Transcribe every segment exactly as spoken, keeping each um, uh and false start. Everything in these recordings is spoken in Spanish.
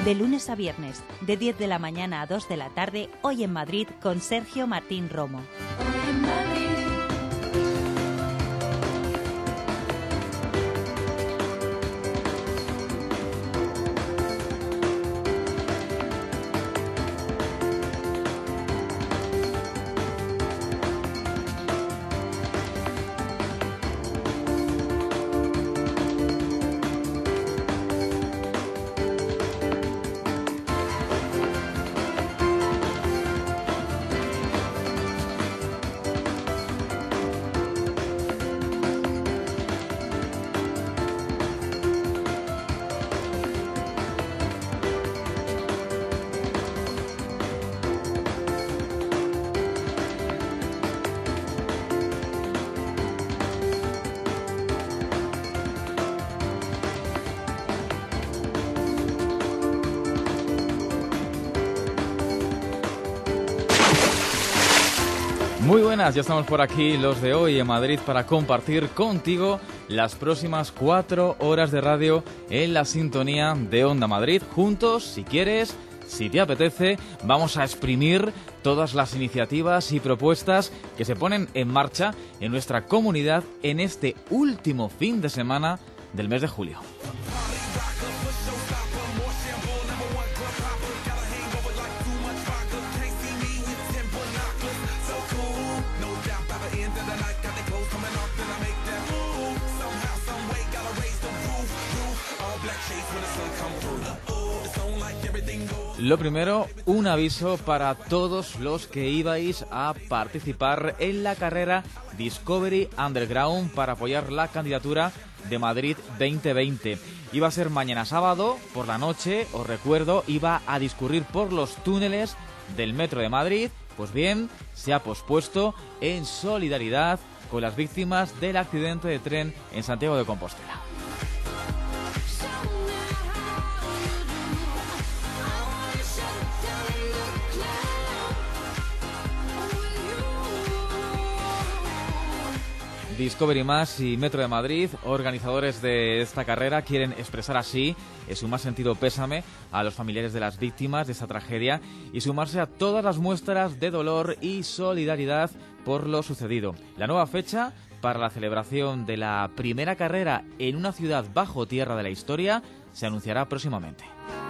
De lunes a viernes, de diez de la mañana a dos de la tarde, Hoy en Madrid con Sergio Martín Romo. Hoy en Madrid. Muy buenas, ya estamos por aquí los de Hoy en Madrid para compartir contigo las próximas cuatro horas de radio en la sintonía de Onda Madrid. Juntos, si quieres, si te apetece, vamos a exprimir todas las iniciativas y propuestas que se ponen en marcha en nuestra comunidad en este último fin de semana del mes de julio. Lo primero, un aviso para todos los que ibais a participar en la carrera Discovery Underground para apoyar la candidatura de Madrid veinte veinte. Iba a ser mañana sábado por la noche, os recuerdo, iba a discurrir por los túneles del Metro de Madrid. Pues bien, se ha pospuesto en solidaridad con las víctimas del accidente de tren en Santiago de Compostela. Discovery Más y Metro de Madrid, organizadores de esta carrera, quieren expresar así su más sentido pésame a los familiares de las víctimas de esta tragedia y sumarse a todas las muestras de dolor y solidaridad por lo sucedido. La nueva fecha para la celebración de la primera carrera en una ciudad bajo tierra de la historia se anunciará próximamente.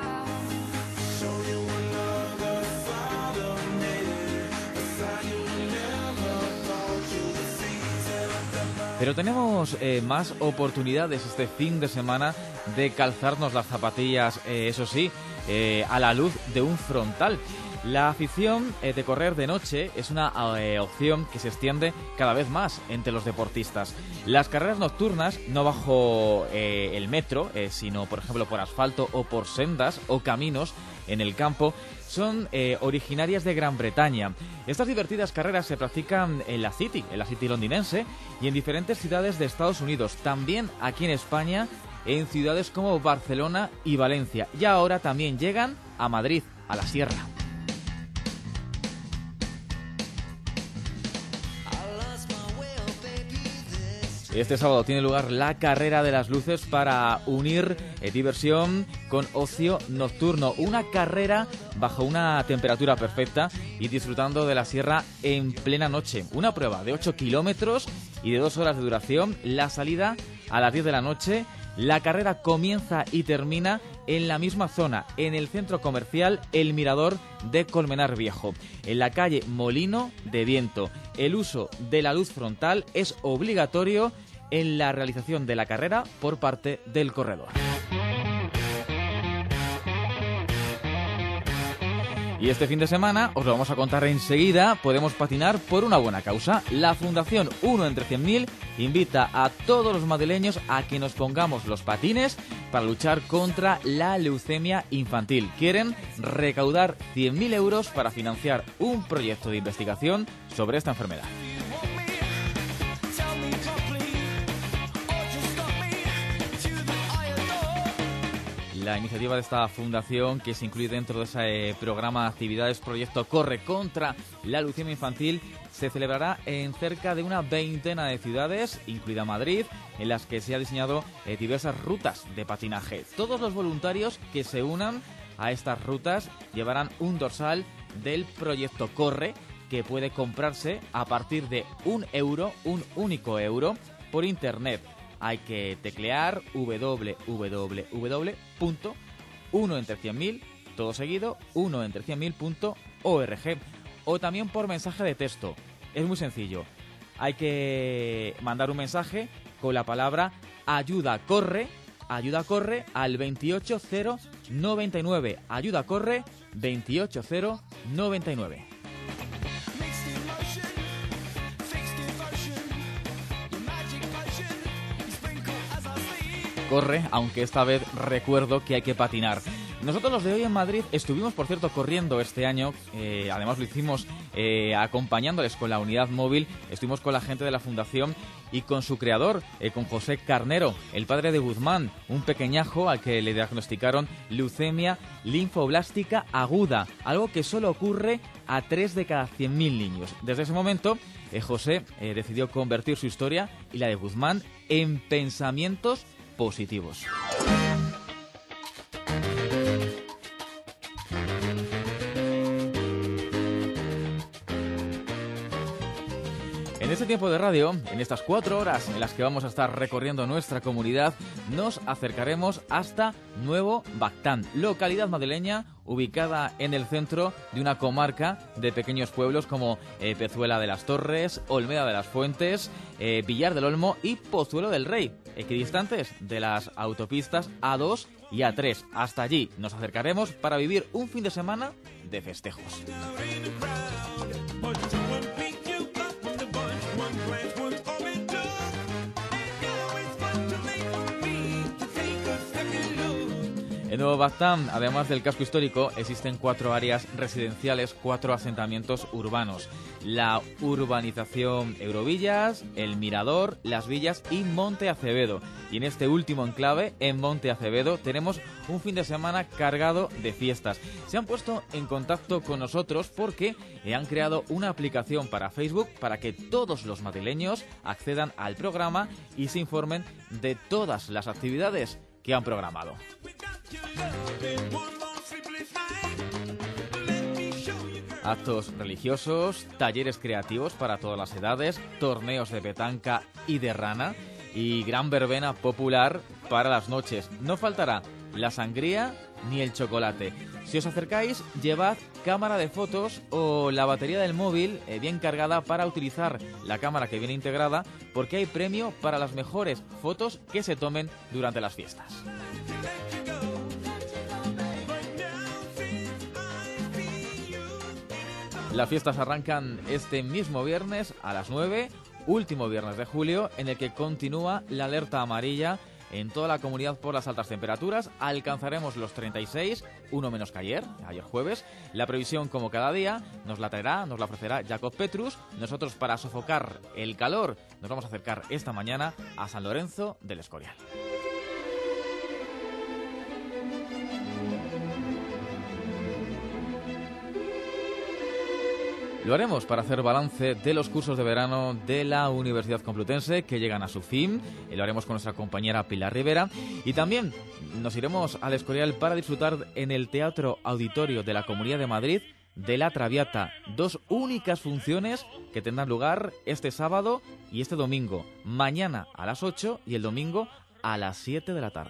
Pero tenemos eh, más oportunidades este fin de semana de calzarnos las zapatillas, eh, eso sí, eh, a la luz de un frontal. La afición eh, de correr de noche es una eh, opción que se extiende cada vez más entre los deportistas. Las carreras nocturnas, no bajo eh, el metro, eh, sino por ejemplo por asfalto o por sendas o caminos en el campo, son eh, originarias de Gran Bretaña. Estas divertidas carreras se practican en la City, en la City londinense y en diferentes ciudades de Estados Unidos. También aquí en España, en ciudades como Barcelona y Valencia. Y ahora también llegan a Madrid, a la Sierra. Este sábado tiene lugar la Carrera de las Luces para unir eh, diversión con ocio nocturno. Una carrera bajo una temperatura perfecta y disfrutando de la sierra en plena noche. Una prueba de ocho kilómetros y de dos horas de duración. La salida a las diez de la noche. La carrera comienza y termina en la misma zona, en el centro comercial El Mirador de Colmenar Viejo, en la calle Molino de Viento. El uso de la luz frontal es obligatorio en la realización de la carrera por parte del corredor. Y este fin de semana, os lo vamos a contar enseguida, podemos patinar por una buena causa. La Fundación Uno entre cien mil invita a todos los madrileños a que nos pongamos los patines para luchar contra la leucemia infantil. Quieren recaudar cien mil euros para financiar un proyecto de investigación sobre esta enfermedad. La iniciativa de esta fundación, que se incluye dentro de ese programa de actividades Proyecto Corre contra la leucemia infantil, se celebrará en cerca de una veintena de ciudades, incluida Madrid, en las que se ha diseñado eh, diversas rutas de patinaje. Todos los voluntarios que se unan a estas rutas llevarán un dorsal del proyecto Corre, que puede comprarse a partir de un euro, un único euro, por internet. Hay que teclear doble u doble u doble u punto uno entre cien mil, todo seguido, uno entre cien mil punto org, o también por mensaje de texto. Es muy sencillo. Hay que mandar un mensaje con la palabra ayuda corre, ayuda corre al veintiocho cero noventa y nueve, ayuda corre veintiocho cero noventa y nueve. Corre, aunque esta vez recuerdo que hay que patinar. Nosotros los de Hoy en Madrid estuvimos, por cierto, corriendo este año, eh, además lo hicimos eh, acompañándoles con la unidad móvil, estuvimos con la gente de la Fundación y con su creador, eh, con José Carnero, el padre de Guzmán, un pequeñajo al que le diagnosticaron leucemia linfoblástica aguda, algo que solo ocurre a tres de cada cien mil niños. Desde ese momento, eh, José eh, decidió convertir su historia y la de Guzmán en pensamientos positivos. En este tiempo de radio, en estas cuatro horas en las que vamos a estar recorriendo nuestra comunidad, nos acercaremos hasta Nuevo Bactán, localidad madrileña ubicada en el centro de una comarca de pequeños pueblos como eh, Pezuela de las Torres, Olmeda de las Fuentes, eh, Villar del Olmo y Pozuelo del Rey, equidistantes de las autopistas A dos y A tres. Hasta allí nos acercaremos para vivir un fin de semana de festejos. En Nuevo Bactán, además del casco histórico, existen cuatro áreas residenciales, cuatro asentamientos urbanos. La urbanización Eurovillas, El Mirador, Las Villas y Monte Acevedo. Y en este último enclave, en Monte Acevedo, tenemos un fin de semana cargado de fiestas. Se han puesto en contacto con nosotros porque han creado una aplicación para Facebook para que todos los madrileños accedan al programa y se informen de todas las actividades que han programado. Actos religiosos, talleres creativos para todas las edades, torneos de petanca y de rana y gran verbena popular para las noches. No faltará la sangría ni el chocolate. Si os acercáis, llevad cámara de fotos o la batería del móvil eh, bien cargada para utilizar la cámara que viene integrada, porque hay premio para las mejores fotos que se tomen durante las fiestas. Las fiestas arrancan este mismo viernes a las nueve, último viernes de julio, en el que continúa la alerta amarilla en toda la comunidad por las altas temperaturas. Alcanzaremos los treinta y seis, uno menos que ayer, ayer jueves. La previsión, como cada día, nos la traerá, nos la ofrecerá Jacob Petrus. Nosotros, para sofocar el calor, nos vamos a acercar esta mañana a San Lorenzo del Escorial. Lo haremos para hacer balance de los cursos de verano de la Universidad Complutense que llegan a su fin. Lo haremos con nuestra compañera Pilar Rivera. Y también nos iremos al Escorial para disfrutar en el Teatro Auditorio de la Comunidad de Madrid de La Traviata. Dos únicas funciones que tendrán lugar este sábado y este domingo. Mañana a las ocho y el domingo a las siete de la tarde.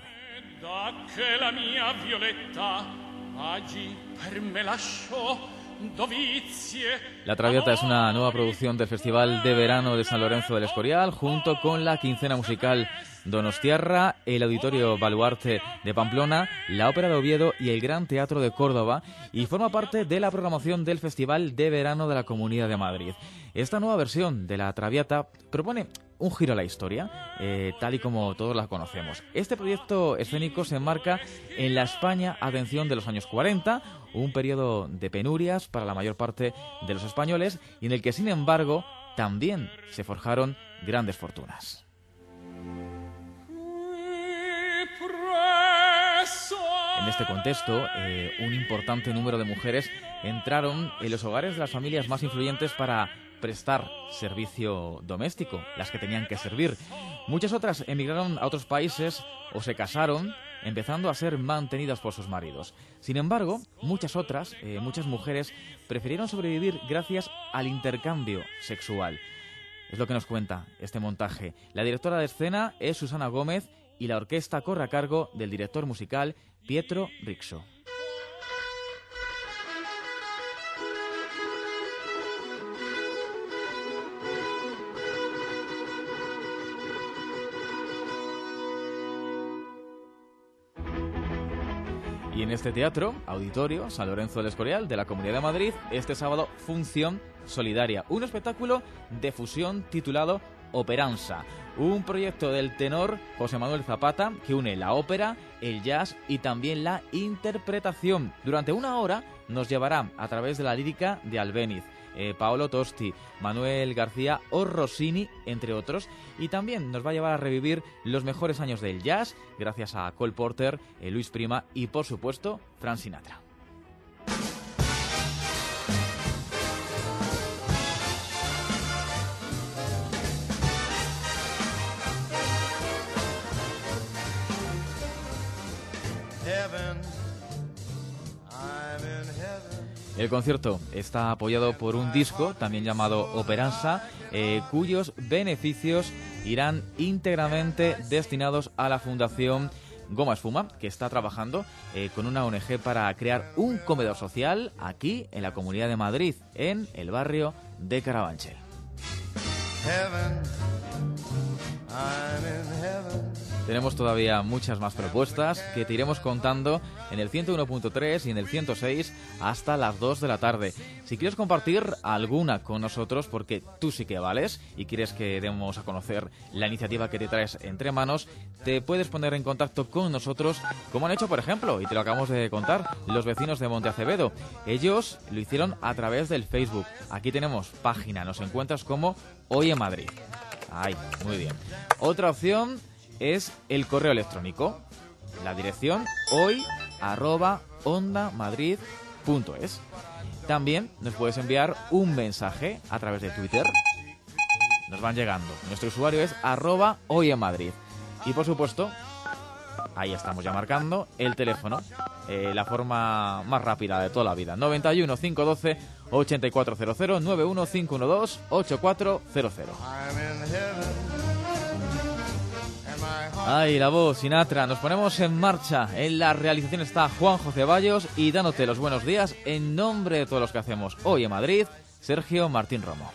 La Traviata es una nueva producción del Festival de Verano de San Lorenzo del Escorial, junto con la quincena musical Donostiarra, el Auditorio Baluarte de Pamplona, la Ópera de Oviedo y el Gran Teatro de Córdoba, y forma parte de la programación del Festival de Verano de la Comunidad de Madrid. Esta nueva versión de la Traviata propone un giro a la historia, eh, tal y como todos la conocemos. Este proyecto escénico se enmarca en la España, atención, de los años cuarenta, un periodo de penurias para la mayor parte de los españoles, y en el que, sin embargo, también se forjaron grandes fortunas. En este contexto, eh, un importante número de mujeres entraron en los hogares de las familias más influyentes para prestar servicio doméstico, las que tenían que servir. Muchas otras emigraron a otros países o se casaron empezando a ser mantenidas por sus maridos. Sin embargo, muchas otras, eh, muchas mujeres, prefirieron sobrevivir gracias al intercambio sexual. Es lo que nos cuenta este montaje. La directora de escena es Susana Gómez y la orquesta corre a cargo del director musical Pietro Rixo. Y en este teatro, auditorio, San Lorenzo del Escorial, de la Comunidad de Madrid, este sábado, Función Solidaria, un espectáculo de fusión titulado Operanza, un proyecto del tenor José Manuel Zapata que une la ópera, el jazz y también la interpretación. Durante una hora nos llevará a través de la lírica de Albéniz, eh, Paolo Tosti, Manuel García o Rossini, entre otros, y también nos va a llevar a revivir los mejores años del jazz gracias a Cole Porter, eh, Luis Prima y, por supuesto, Frank Sinatra. El concierto está apoyado por un disco, también llamado Operanza, eh, cuyos beneficios irán íntegramente destinados a la Fundación Goma Espuma, que está trabajando eh, con una O N G para crear un comedor social aquí en la Comunidad de Madrid, en el barrio de Carabanchel. Heaven, I'm in heaven. Tenemos todavía muchas más propuestas que te iremos contando en el ciento uno punto tres y en el ciento seis hasta las dos de la tarde. Si quieres compartir alguna con nosotros, porque tú sí que vales y quieres que demos a conocer la iniciativa que te traes entre manos, te puedes poner en contacto con nosotros, como han hecho, por ejemplo, y te lo acabamos de contar, los vecinos de Monte Acevedo. Ellos lo hicieron a través del Facebook. Aquí tenemos página, nos encuentras como Hoy en Madrid. Ay, muy bien. Otra opción es el correo electrónico. La dirección hoy arroba ondamadrid punto es. También nos puedes enviar un mensaje a través de Twitter. Nos van llegando. Nuestro usuario es arroba hoy en Madrid. Y por supuesto, ahí estamos ya marcando el teléfono, eh, la forma más rápida de toda la vida. noventa y uno, cinco doce, ochenta y cuatro cero cero, noventa y uno, cinco doce, ochenta y cuatro cero cero. Ay, la voz, Sinatra. Nos ponemos en marcha. En la realización está Juanjo Ceballos y dándote los buenos días en nombre de todos los que hacemos hoy en Madrid, Sergio Martín Romo.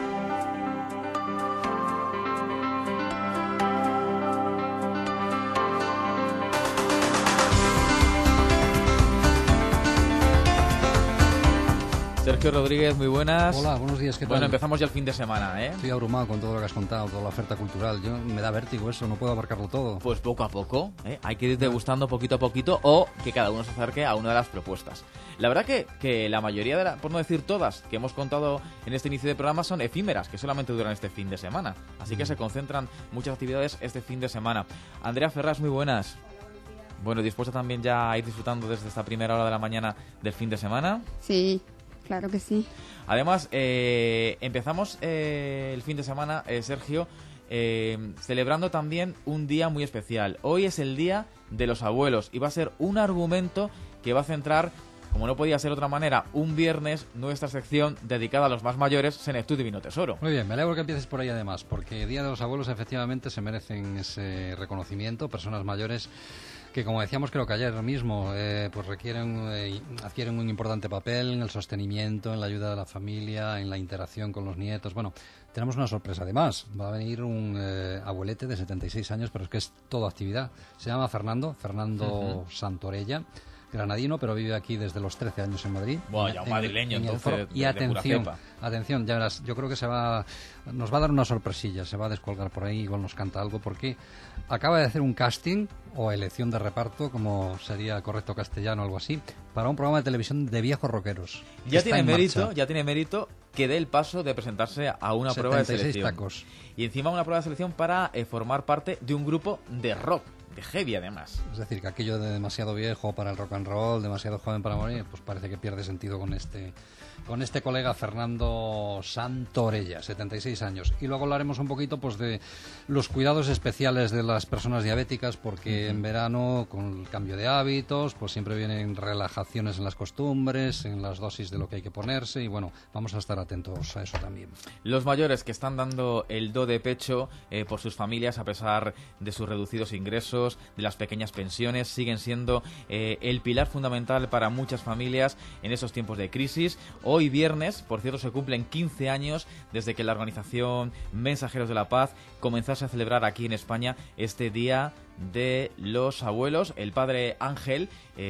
Sergio Rodríguez, muy buenas. Hola, buenos días, ¿qué tal? Bueno, empezamos ya el fin de semana, ¿eh? Estoy abrumado con todo lo que has contado, toda la oferta cultural. Yo me da vértigo eso, no puedo abarcarlo todo. Pues poco a poco, ¿eh? Hay que ir degustando poquito a poquito o que cada uno se acerque a una de las propuestas. La verdad que, que la mayoría, de la, por no decir todas, que hemos contado en este inicio de programa son efímeras, que solamente duran este fin de semana. Así que mm. se concentran muchas actividades este fin de semana. Andrea Ferraz, muy buenas. Bueno, ¿dispuesta también ya a ir disfrutando desde esta primera hora de la mañana del fin de semana? Sí. Claro que sí. Además, eh, empezamos eh, el fin de semana, eh, Sergio, eh, celebrando también un día muy especial. Hoy es el Día de los Abuelos y va a ser un argumento que va a centrar, como no podía ser de otra manera, un viernes nuestra sección dedicada a los más mayores, Senectud Divino Tesoro. Muy bien, me alegro que empieces por ahí además, porque Día de los Abuelos efectivamente se merecen ese reconocimiento, personas mayores que, como decíamos creo que ayer mismo, eh, pues requieren, eh, adquieren un importante papel en el sostenimiento, en la ayuda de la familia, en la interacción con los nietos. Bueno, tenemos una sorpresa además, va a venir un eh, abuelete de setenta y seis años, pero es que es toda actividad. Se llama Fernando, Fernando uh-huh. Santorella, granadino, pero vive aquí desde los trece años en Madrid. Bueno, ya un madrileño, en, en entonces, Y de, atención, de atención, ya verás, yo creo que se va, nos va a dar una sorpresilla, se va a descolgar por ahí, igual nos canta algo, porque acaba de hacer un casting, o elección de reparto, como sería correcto castellano, algo así, para un programa de televisión de viejos rockeros. Ya tiene mérito, marcha. ya tiene mérito que dé el paso de presentarse a una prueba de selección. Tacos. Y encima una prueba de selección para eh, formar parte de un grupo de rock. de heavy además. Es decir, que aquello de demasiado viejo para el rock and roll, demasiado joven para morir, pues parece que pierde sentido con este con este colega Fernando Santorella, setenta y seis años. Y luego hablaremos un poquito pues de los cuidados especiales de las personas diabéticas, porque uh-huh. en verano, con el cambio de hábitos, pues siempre vienen relajaciones en las costumbres, en las dosis de lo que hay que ponerse, y bueno, vamos a estar atentos a eso también. Los mayores que están dando el do de pecho eh, por sus familias, a pesar de sus reducidos ingresos, de las pequeñas pensiones, siguen siendo eh, el pilar fundamental para muchas familias en esos tiempos de crisis. Hoy viernes, por cierto, se cumplen quince años desde que la organización Mensajeros de la Paz comenzase a celebrar aquí en España este Día de los Abuelos. El padre Ángel,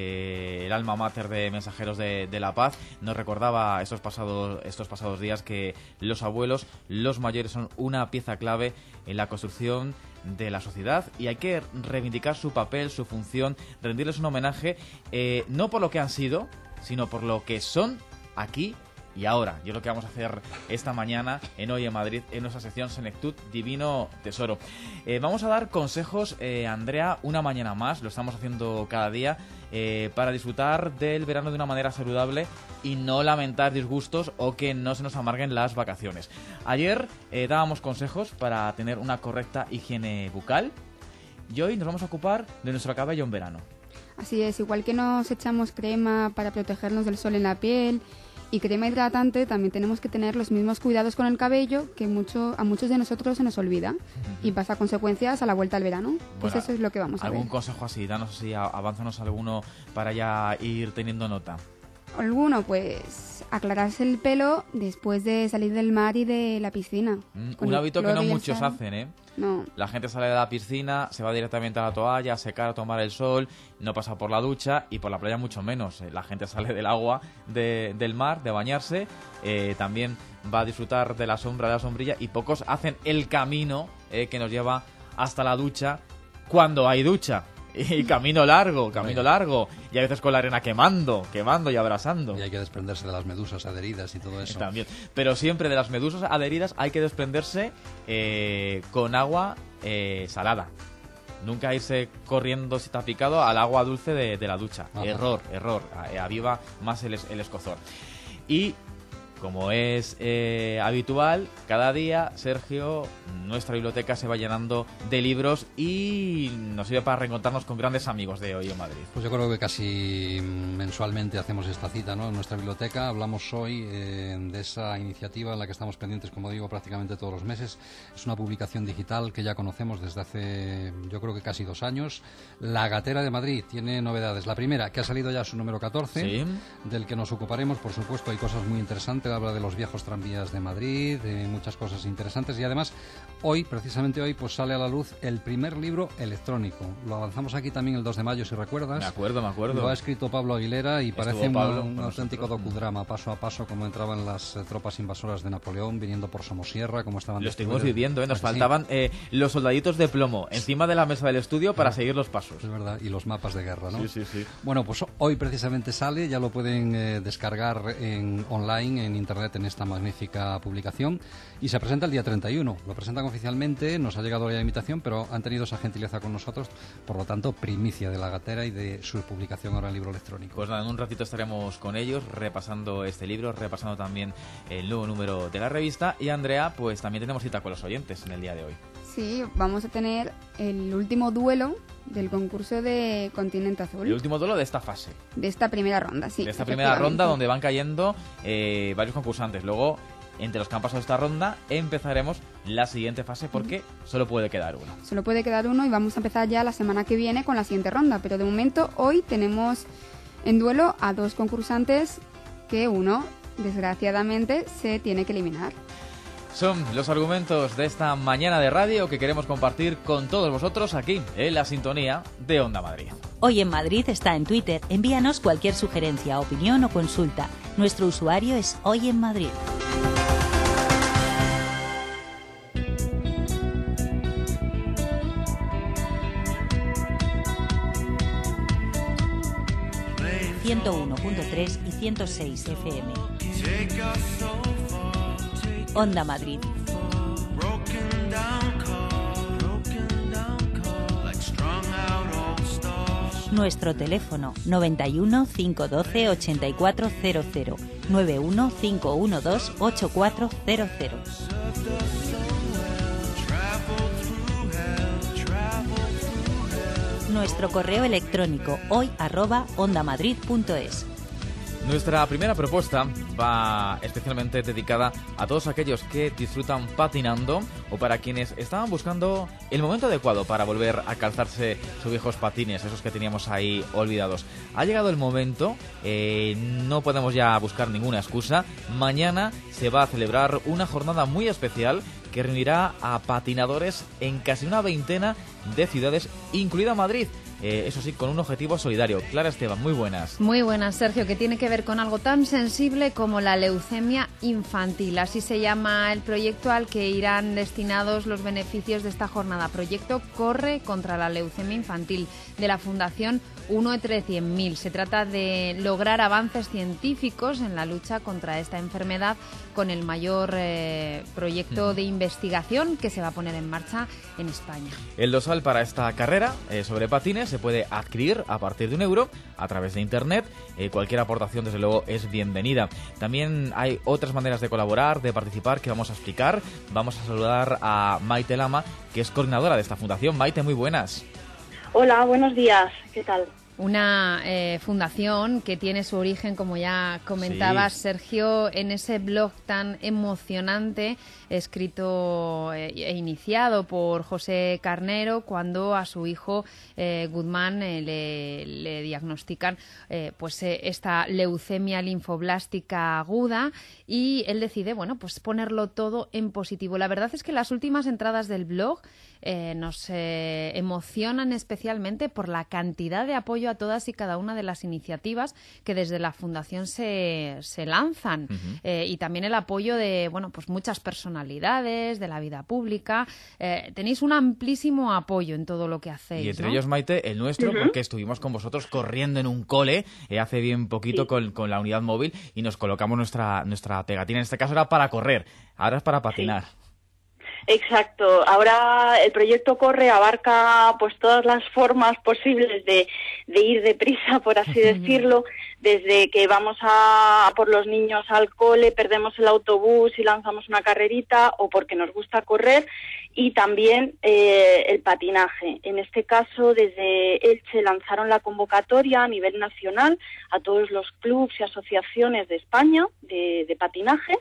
eh, el alma mater de Mensajeros de, de la Paz, nos recordaba estos pasados, estos pasados días que los abuelos, los mayores, son una pieza clave en la construcción de la sociedad y hay que reivindicar su papel, su función, rendirles un homenaje, eh, no por lo que han sido, sino por lo que son aquí y ahora. Yo lo que vamos a hacer esta mañana en Hoy en Madrid, en nuestra sección Senectud Divino Tesoro. Eh, vamos a dar consejos, eh, Andrea, una mañana más, lo estamos haciendo cada día, eh, para disfrutar del verano de una manera saludable y no lamentar disgustos o que no se nos amarguen las vacaciones. Ayer eh, dábamos consejos para tener una correcta higiene bucal y hoy nos vamos a ocupar de nuestro cabello en verano. Así es, igual que nos echamos crema para protegernos del sol en la piel y crema hidratante, también tenemos que tener los mismos cuidados con el cabello que mucho, a muchos de nosotros se nos olvida uh-huh. y pasa consecuencias a la vuelta al verano. Pues bueno, eso es lo que vamos a ver. ¿Algún consejo así? Danos así, avánzanos alguno para ya ir teniendo nota. Alguno, pues aclararse el pelo después de salir del mar y de la piscina. Mm, un hábito que no muchos sal. hacen, ¿eh? No. La gente sale de la piscina, se va directamente a la toalla, a secar, a tomar el sol, no pasa por la ducha y por la playa mucho menos. La gente sale del agua de, del mar, de bañarse, eh, también va a disfrutar de la sombra, de la sombrilla, y pocos hacen el camino eh, que nos lleva hasta la ducha cuando hay ducha. Y camino largo, camino largo. Y a veces con la arena quemando, quemando y abrasando. Y hay que desprenderse de las medusas adheridas y todo eso. También. Pero siempre de las medusas adheridas hay que desprenderse eh, con agua eh, salada. Nunca irse corriendo si está picado al agua dulce de, de la ducha. Ajá. Error, error. Aviva más el, el escozor. Y como es eh, habitual, cada día, Sergio, nuestra biblioteca se va llenando de libros y nos sirve para reencontrarnos con grandes amigos de Hoy en Madrid. Pues yo creo que casi mensualmente hacemos esta cita, ¿no? En nuestra biblioteca hablamos hoy eh, de esa iniciativa en la que estamos pendientes, como digo, prácticamente todos los meses. Es una publicación digital que ya conocemos desde hace, yo creo que casi dos años. La Gatera de Madrid tiene novedades. La primera, que ha salido ya su número catorce, ¿sí? Del que nos ocuparemos, por supuesto, hay cosas muy interesantes. Habla de los viejos tranvías de Madrid, de muchas cosas interesantes, y además hoy, precisamente hoy, pues sale a la luz el primer libro electrónico. Lo avanzamos aquí también el dos de mayo, si recuerdas. Me acuerdo, me acuerdo. Lo ha escrito Pablo Aguilera y Estuvo parece un, Pablo, un auténtico docudrama, paso a paso, como entraban las eh, tropas invasoras de Napoleón viniendo por Somosierra, como estaban... Lo estuvimos viviendo, ¿eh? Nos faltaban sí. eh, los soldaditos de plomo encima de la mesa del estudio para ah, seguir los pasos. Es verdad, y los mapas de guerra, ¿no? Sí, sí, sí. Bueno, pues hoy precisamente sale, ya lo pueden eh, descargar en online, en internet, en esta magnífica publicación, y se presenta el día treinta y uno. Lo presentan oficialmente, nos ha llegado la invitación, pero han tenido esa gentileza con nosotros, por lo tanto, primicia de la Gatera y de su publicación ahora en libro electrónico. Pues nada, en un ratito estaremos con ellos repasando este libro, repasando también el nuevo número de la revista, y Andrea, pues también tenemos cita con los oyentes en el día de hoy. Sí, vamos a tener el último duelo del concurso de Continente Azul. El último duelo de esta fase. De esta primera ronda, sí. De esta primera ronda donde van cayendo eh, varios concursantes. Luego, entre los que han pasado esta ronda, empezaremos la siguiente fase porque uh-huh. solo puede quedar uno. Solo puede quedar uno y vamos a empezar ya la semana que viene con la siguiente ronda. Pero de momento, hoy tenemos en duelo a dos concursantes que uno, desgraciadamente, se tiene que eliminar. Son los argumentos de esta mañana de radio que queremos compartir con todos vosotros aquí, en la sintonía de Onda Madrid. Hoy en Madrid está en Twitter. Envíanos cualquier sugerencia, opinión o consulta. Nuestro usuario es Hoy en Madrid. ciento uno punto tres y ciento seis F M. Onda Madrid. Broken down call, broken down call, like strung out. Nuestro teléfono noventa y uno, cinco doce, ochenta y cuatro cero cero, noventa y uno, cinco doce, ochenta y cuatro cero cero. Nuestro correo electrónico hoy arroba ondamadrid punto es. Nuestra primera propuesta va especialmente dedicada a todos aquellos que disfrutan patinando o para quienes estaban buscando el momento adecuado para volver a calzarse sus viejos patines, esos que teníamos ahí olvidados. Ha llegado el momento, eh, no podemos ya buscar ninguna excusa. Mañana se va a celebrar una jornada muy especial que reunirá a patinadores en casi una veintena de ciudades, incluida Madrid. Eh, eso sí, con un objetivo solidario. Clara Esteban, muy buenas. Muy buenas, Sergio, que tiene que ver con algo tan sensible como la leucemia infantil. Así se llama el proyecto al que irán destinados los beneficios de esta jornada. Proyecto Corre contra la leucemia infantil, de la Fundación uno entre cien mil. Se trata de lograr avances científicos en la lucha contra esta enfermedad con el mayor eh, proyecto de investigación que se va a poner en marcha en España. El dorsal para esta carrera eh, sobre patines se puede adquirir a partir de un euro a través de internet. Eh, cualquier aportación, desde luego, es bienvenida. También hay otras maneras de colaborar, de participar, que vamos a explicar. Vamos a saludar a Maite Lama, que es coordinadora de esta fundación. Maite, muy buenas. Hola, buenos días. ¿Qué tal? Una eh, fundación que tiene su origen, como ya comentabas, sí, Sergio, en ese blog tan emocionante escrito eh, e iniciado por José Carnero cuando a su hijo eh, Guzmán eh, le, le diagnostican eh, pues eh, esta leucemia linfoblástica aguda, y él decide, bueno, pues ponerlo todo en positivo. La verdad es que las últimas entradas del blog eh, nos eh, emocionan especialmente por la cantidad de apoyo a todas y cada una de las iniciativas que desde la Fundación se, se lanzan, uh-huh. eh, y también el apoyo de, bueno, pues muchas personalidades de la vida pública. Eh, tenéis un amplísimo apoyo en todo lo que hacéis, y entre ¿no? ellos, Maite, el nuestro, uh-huh. porque estuvimos con vosotros corriendo en un cole eh, hace bien poquito, sí, con, con la unidad móvil, y nos colocamos nuestra, nuestra pegatina. En este caso era para correr, ahora es para patinar. Sí. Exacto. Ahora el proyecto Corre abarca pues todas las formas posibles de, de ir deprisa, por así decirlo, desde que vamos a, a por los niños al cole, perdemos el autobús y lanzamos una carrerita, o porque nos gusta correr, y también eh, el patinaje. En este caso, desde Elche lanzaron la convocatoria a nivel nacional a todos los clubs y asociaciones de España de, de patinaje.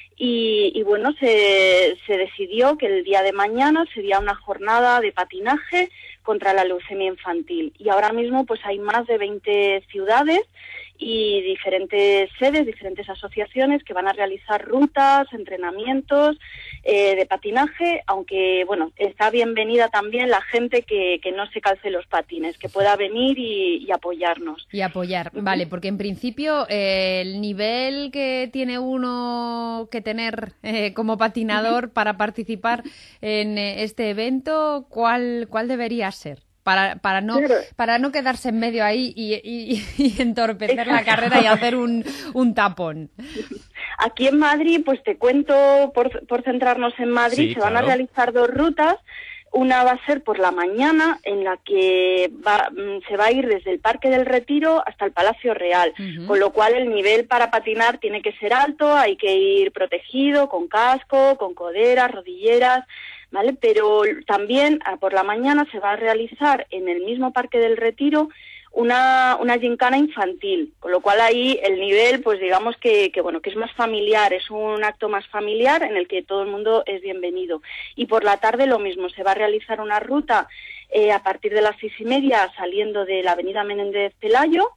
Y, y bueno, se, se decidió que el día de mañana sería una jornada de patinaje contra la leucemia infantil. Y ahora mismo pues hay más de veinte ciudades y diferentes sedes, diferentes asociaciones que van a realizar rutas, entrenamientos eh, de patinaje, aunque bueno, está bienvenida también la gente que, que no se calce los patines, que pueda venir y, y apoyarnos. Y apoyar, vale, porque en principio eh, el nivel que tiene uno que tener eh, como patinador uh-huh. para participar en eh, este evento, ¿cuál, cuál debería ser? Para, para, no, claro. para no quedarse en medio ahí y, y, y entorpecer Exacto. la carrera y hacer un, un tapón. Aquí en Madrid, pues te cuento, por, por centrarnos en Madrid, sí, se van claro. a realizar dos rutas. Una va a ser por la mañana, en la que va, se va a ir desde el Parque del Retiro hasta el Palacio Real, uh-huh. con lo cual el nivel para patinar tiene que ser alto, hay que ir protegido, con casco, con coderas, rodilleras, ¿vale? Pero también por la mañana se va a realizar en el mismo Parque del Retiro una una gincana infantil, con lo cual ahí el nivel, pues digamos que, que bueno, que es más familiar, es un acto más familiar en el que todo el mundo es bienvenido. Y por la tarde lo mismo, se va a realizar una ruta eh, a partir de las seis y media saliendo de la avenida Menéndez Pelayo.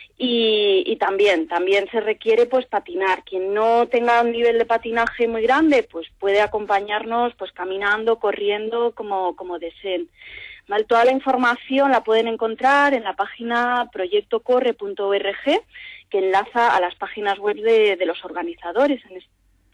Y, y también, también se requiere pues patinar. Quien no tenga un nivel de patinaje muy grande, pues puede acompañarnos pues caminando, corriendo, como, como deseen. ¿Vale? Toda la información la pueden encontrar en la página proyecto corre punto org, que enlaza a las páginas web de, de los organizadores, en este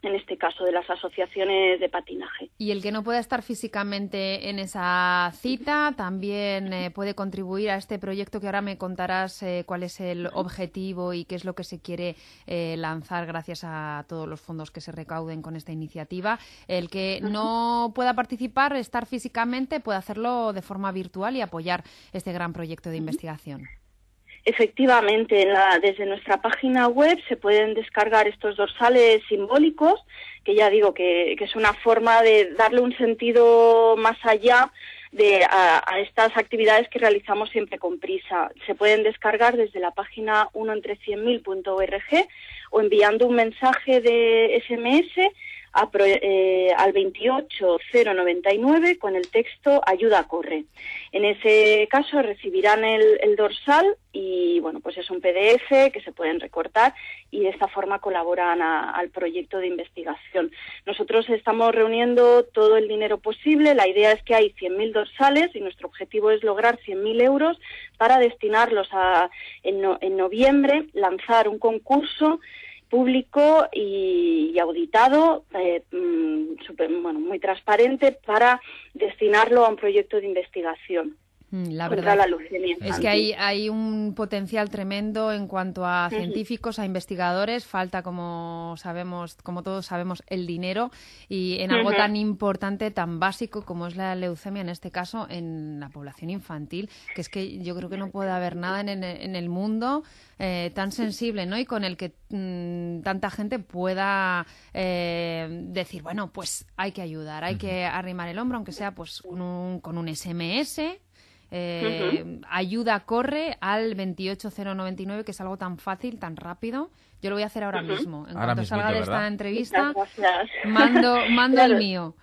en este caso de las asociaciones de patinaje. Y el que no pueda estar físicamente en esa cita también eh, puede contribuir a este proyecto, que ahora me contarás eh, cuál es el objetivo y qué es lo que se quiere eh, lanzar gracias a todos los fondos que se recauden con esta iniciativa. El que no pueda participar, estar físicamente, puede hacerlo de forma virtual y apoyar este gran proyecto de investigación. Efectivamente, en la, desde nuestra página web se pueden descargar estos dorsales simbólicos, que ya digo que, que es una forma de darle un sentido más allá de a, a estas actividades que realizamos siempre con prisa. Se pueden descargar desde la página uno entre cien mil punto org o enviando un mensaje de ese eme ese a pro, eh, al veintiocho cero noventa y nueve con el texto Ayuda Corre. En ese caso recibirán el, el dorsal y bueno, pues es un pe de efe que se pueden recortar y de esta forma colaboran a, al proyecto de investigación. Nosotros estamos reuniendo todo el dinero posible. La idea es que hay cien mil dorsales y nuestro objetivo es lograr cien mil euros para destinarlos a, en, no, en noviembre, lanzar un concurso público y, y auditado, eh, super, bueno, muy transparente, para destinarlo a un proyecto de investigación. La verdad la leucemia es que hay, hay un potencial tremendo en cuanto a uh-huh. científicos, a investigadores. Falta, como sabemos, como todos sabemos, el dinero, y en algo uh-huh. tan importante, tan básico como es la leucemia, en este caso en la población infantil, que es que yo creo que no puede haber nada en, en, en el mundo eh, tan sensible, ¿no? Y con el que mmm, tanta gente pueda eh, decir, bueno, pues hay que ayudar, hay uh-huh. que arrimar el hombro, aunque sea pues con un, con un ese eme ese. Eh, uh-huh. Ayuda Corre al veintiocho cero noventa y nueve, que es algo tan fácil, tan rápido. Yo lo voy a hacer ahora uh-huh. mismo. En ahora cuanto mismito, salga de ¿verdad? Esta entrevista, mando, mando claro. el mío.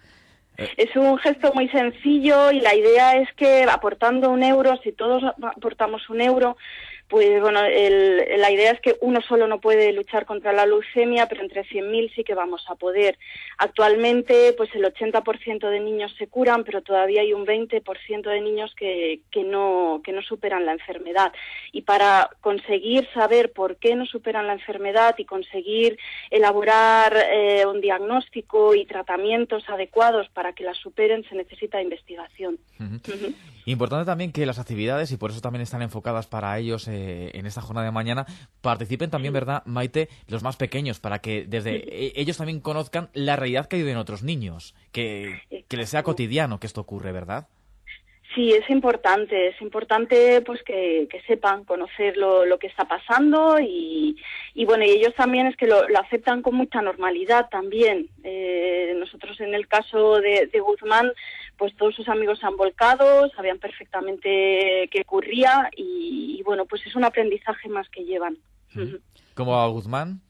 Es un gesto muy sencillo y la idea es que aportando un euro, si todos aportamos un euro, pues bueno, el, la idea es que uno solo no puede luchar contra la leucemia, pero entre cien mil sí que vamos a poder. Actualmente, pues el ochenta por ciento de niños se curan, pero todavía hay un veinte por ciento de niños que, que no, que no superan la enfermedad. Y para conseguir saber por qué no superan la enfermedad y conseguir elaborar eh, un diagnóstico y tratamientos adecuados para que la superen, se necesita investigación. Uh-huh. Uh-huh. Importante también que las actividades, y por eso también están enfocadas para ellos eh, en esta jornada de mañana, participen también, ¿verdad, Maite?, los más pequeños, para que desde eh, ellos también conozcan la realidad que viven otros niños, que, que les sea cotidiano que esto ocurre, ¿verdad? Sí, es importante, es importante pues que, que sepan conocer lo, lo que está pasando y, y bueno, y ellos también es que lo, lo aceptan con mucha normalidad también. Eh, nosotros en el caso de, de Guzmán, pues todos sus amigos se han volcado, sabían perfectamente qué ocurría y, y bueno, pues es un aprendizaje más que llevan. ¿Cómo va Guzmán?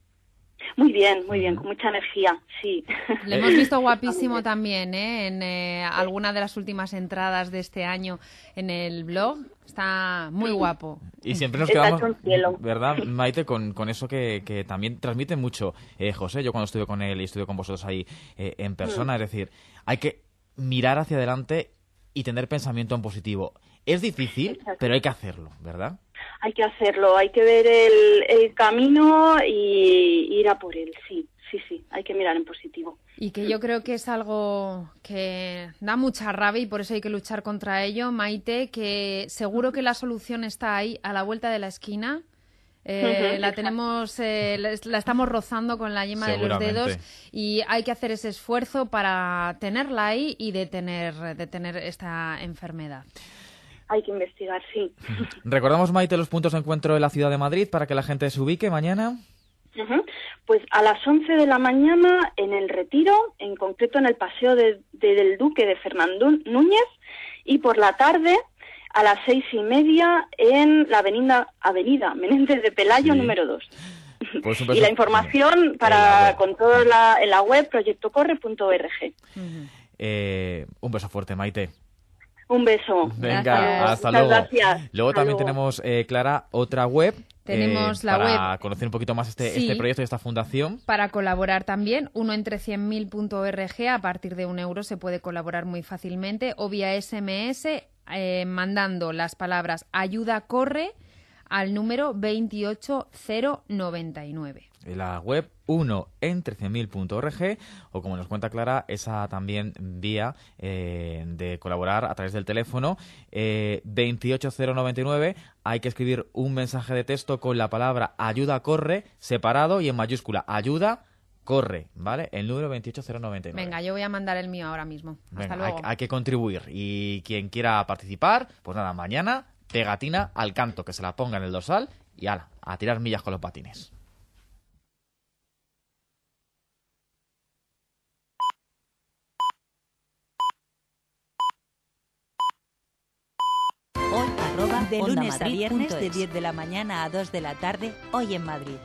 Muy bien, muy bien, con mucha energía, sí. Le hemos visto guapísimo también, ¿eh? En eh, alguna de las últimas entradas de este año en el blog. Está muy guapo. Y siempre nos quedamos, ¿verdad, Maite? Con, con eso que, que también transmite mucho eh, José. Yo cuando estuve con él y estuve con vosotros ahí eh, en persona, mm. es decir, hay que mirar hacia adelante y tener pensamiento en positivo. Es difícil, exacto, pero hay que hacerlo, ¿verdad? Hay que hacerlo, hay que ver el, el camino y ir a por él, sí, sí, sí, hay que mirar en positivo. Y que yo creo que es algo que da mucha rabia y por eso hay que luchar contra ello, Maite, que seguro que la solución está ahí, a la vuelta de la esquina. Eh, uh-huh, la tenemos, eh, la estamos rozando con la yema de los dedos y hay que hacer ese esfuerzo para tenerla ahí y detener, detener esta enfermedad. Hay que investigar, sí. Recordamos, Maite, los puntos de encuentro en la ciudad de Madrid para que la gente se ubique mañana. Uh-huh. Pues a las once de la mañana en el Retiro, en concreto en el Paseo de, de, del Duque de Fernando Núñez, y por la tarde a las seis y media en la avenida, avenida Menéndez de Pelayo, sí, número dos. Pues y la información para con todo la, en la web proyecto corre punto org. Uh-huh. eh, un beso fuerte, Maite. Un beso. Venga, gracias. Hasta luego. Gracias. Luego hasta también luego. tenemos, eh, Clara, otra web. Tenemos eh, la para web. Para conocer un poquito más este, sí, este proyecto y esta fundación. Para colaborar también, uno entre cien mil punto org. A partir de un euro se puede colaborar muy fácilmente. O vía ese eme ese, eh, mandando las palabras Ayuda Corre al número veintiocho cero noventa y nueve. la web uno en trece mil punto org, o como nos cuenta Clara, esa también vía eh, de colaborar a través del teléfono eh, veintiocho cero noventa y nueve. Hay que escribir un mensaje de texto con la palabra ayuda corre separado y en mayúscula ayuda corre, ¿vale? El número veintiocho cero noventa y nueve. Venga, yo voy a mandar el mío ahora mismo. Hasta Venga, luego. Hay, hay que contribuir, y quien quiera participar, pues nada, mañana pegatina al canto, que se la ponga en el dorsal y ala, a tirar millas con los patines. Hoy, arroba, de Onda lunes a Madrid viernes punto de es. diez de la mañana a dos de la tarde, hoy en Madrid.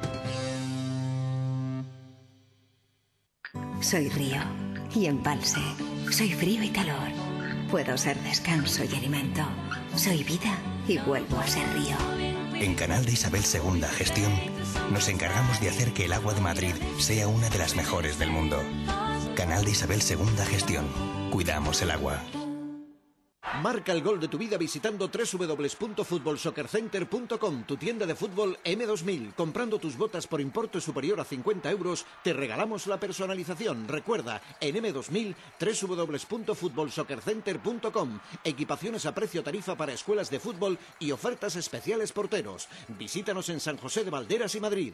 Soy río y embalse. Soy frío y calor. Puedo ser descanso y alimento. Soy vida y vuelvo a ser río. En Canal de Isabel segunda Gestión nos encargamos de hacer que el agua de Madrid sea una de las mejores del mundo. Canal de Isabel segunda Gestión. Cuidamos el agua. Marca el gol de tu vida visitando doble u doble u doble u punto fútbol soccer center punto com, tu tienda de fútbol eme dos mil. Comprando tus botas por importe superior a cincuenta euros, te regalamos la personalización. Recuerda, en eme dos mil, doble u doble u doble u punto fútbol soccer center punto com. Equipaciones a precio tarifa para escuelas de fútbol y ofertas especiales porteros. Visítanos en San José de Valderas y Madrid.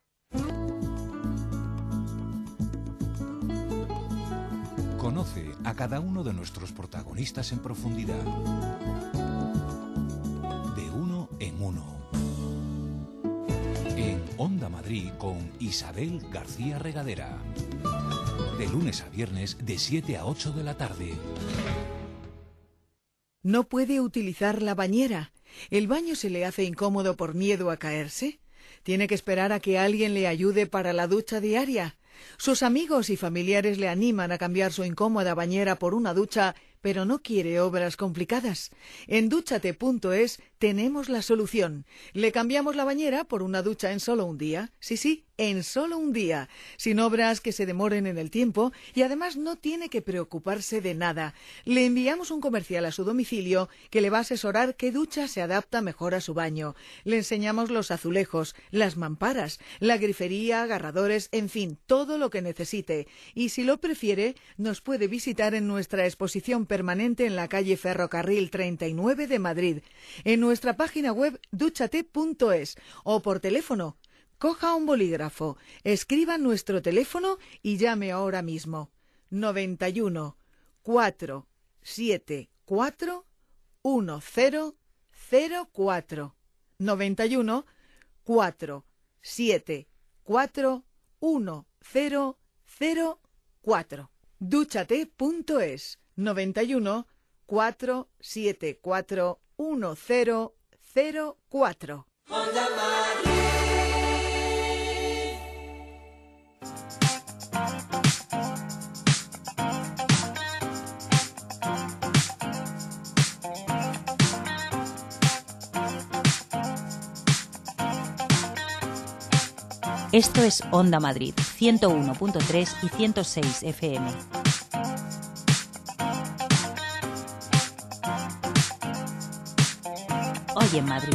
Conoce a cada uno de nuestros protagonistas en profundidad. De uno en uno. En Onda Madrid con Isabel García Regadera. De lunes a viernes de siete a ocho de la tarde. ¿No puede utilizar la bañera? ¿El baño se le hace incómodo por miedo a caerse? ¿Tiene que esperar a que alguien le ayude para la ducha diaria? Sus amigos y familiares le animan a cambiar su incómoda bañera por una ducha, pero no quiere obras complicadas. En dúchate punto es tenemos la solución. Le cambiamos la bañera por una ducha en solo un día. Sí, sí, en solo un día. Sin obras que se demoren en el tiempo y además no tiene que preocuparse de nada. Le enviamos un comercial a su domicilio que le va a asesorar qué ducha se adapta mejor a su baño. Le enseñamos los azulejos, las mamparas, la grifería, agarradores, en fin, todo lo que necesite. Y si lo prefiere, nos puede visitar en nuestra exposición permanente en la calle Ferrocarril treinta y nueve de Madrid, en nuestra página web dúchate punto es o por teléfono. Coja un bolígrafo, escriba nuestro teléfono y llame ahora mismo. noventa y uno, cuatro, siete, cuatro, uno cero cero cuatro. noventa y uno, cuatro, siete, cuatro, uno cero cero cuatro. dúchate punto es. noventa y uno, cuatro, siete, cuatro, uno cero cero cuatro. Esto es Onda Madrid, ciento uno punto tres y ciento seis efe eme. Hoy en Madrid.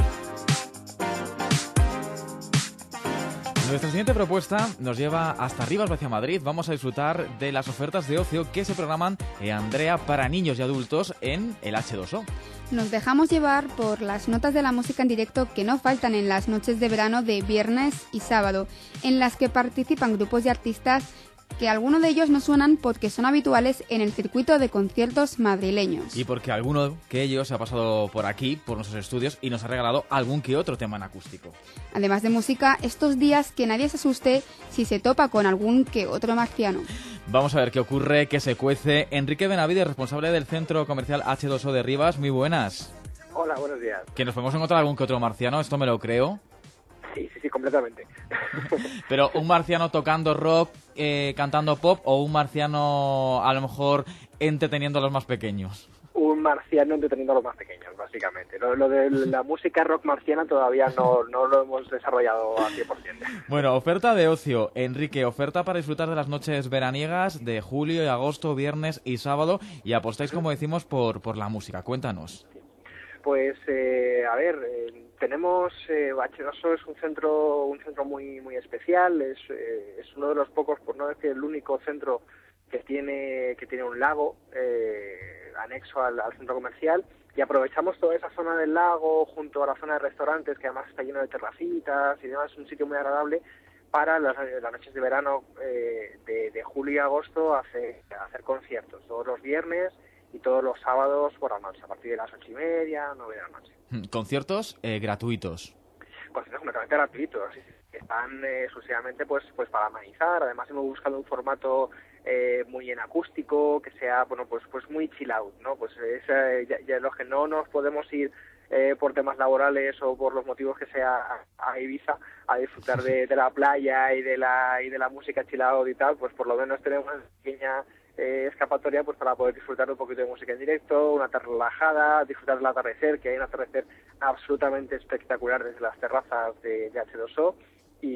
Nuestra siguiente propuesta nos lleva hasta Rivas hacia Madrid. Vamos a disfrutar de las ofertas de ocio que se programan, eh, Andrea, para niños y adultos en el hache dos o. Nos dejamos llevar por las notas de la música en directo que no faltan en las noches de verano de viernes y sábado, en las que participan grupos de artistas que algunos de ellos no suenan porque son habituales en el circuito de conciertos madrileños. Y porque alguno que ellos se ha pasado por aquí, por nuestros estudios, y nos ha regalado algún que otro tema en acústico. Además de música, estos días que nadie se asuste si se topa con algún que otro marciano. Vamos a ver qué ocurre, qué se cuece. Enrique Benavides, responsable del Centro Comercial hache dos o de Rivas, muy buenas. Hola, buenos días. Que nos podemos encontrar algún que otro marciano, esto me lo creo. Sí, sí, sí, completamente. Pero un marciano tocando rock, eh, cantando pop, o un marciano a lo mejor entreteniendo a los más pequeños. Un marciano entreteniendo a los más pequeños, básicamente. Lo, lo de la música rock marciana todavía no, no lo hemos desarrollado al cien por ciento. Bueno, oferta de ocio. Enrique, oferta para disfrutar de las noches veraniegas de julio y agosto, viernes y sábado, y apostáis, como decimos, por, por la música. Cuéntanos. Pues, eh, a ver, eh, tenemos, eh, H dos O es un centro un centro muy muy especial, es, eh, es uno de los pocos, por no decir el único centro que tiene que tiene un lago eh, anexo al, al centro comercial, y aprovechamos toda esa zona del lago junto a la zona de restaurantes, que además está lleno de terracitas y demás, es un sitio muy agradable para las, las noches de verano eh, de, de julio y agosto hacer, hacer conciertos, todos los viernes y todos los sábados por la noche, a partir de las ocho y media, nueve de la noche. Conciertos eh, gratuitos. Conciertos completamente gratuitos, están eh, exclusivamente pues, pues para amenizar. Además hemos buscado un formato eh, muy en acústico, que sea bueno pues pues muy chill out, ¿no? Pues es eh, ya, ya los que no nos podemos ir eh, por temas laborales o por los motivos que sea a, a Ibiza a disfrutar de, de la playa y de la y de la música chill out y tal, pues por lo menos tenemos una pequeña eh, escapatoria pues para poder disfrutar un poquito de música en directo, una tarde relajada, disfrutar del atardecer, que hay un atardecer absolutamente espectacular desde las terrazas de, de H dos O.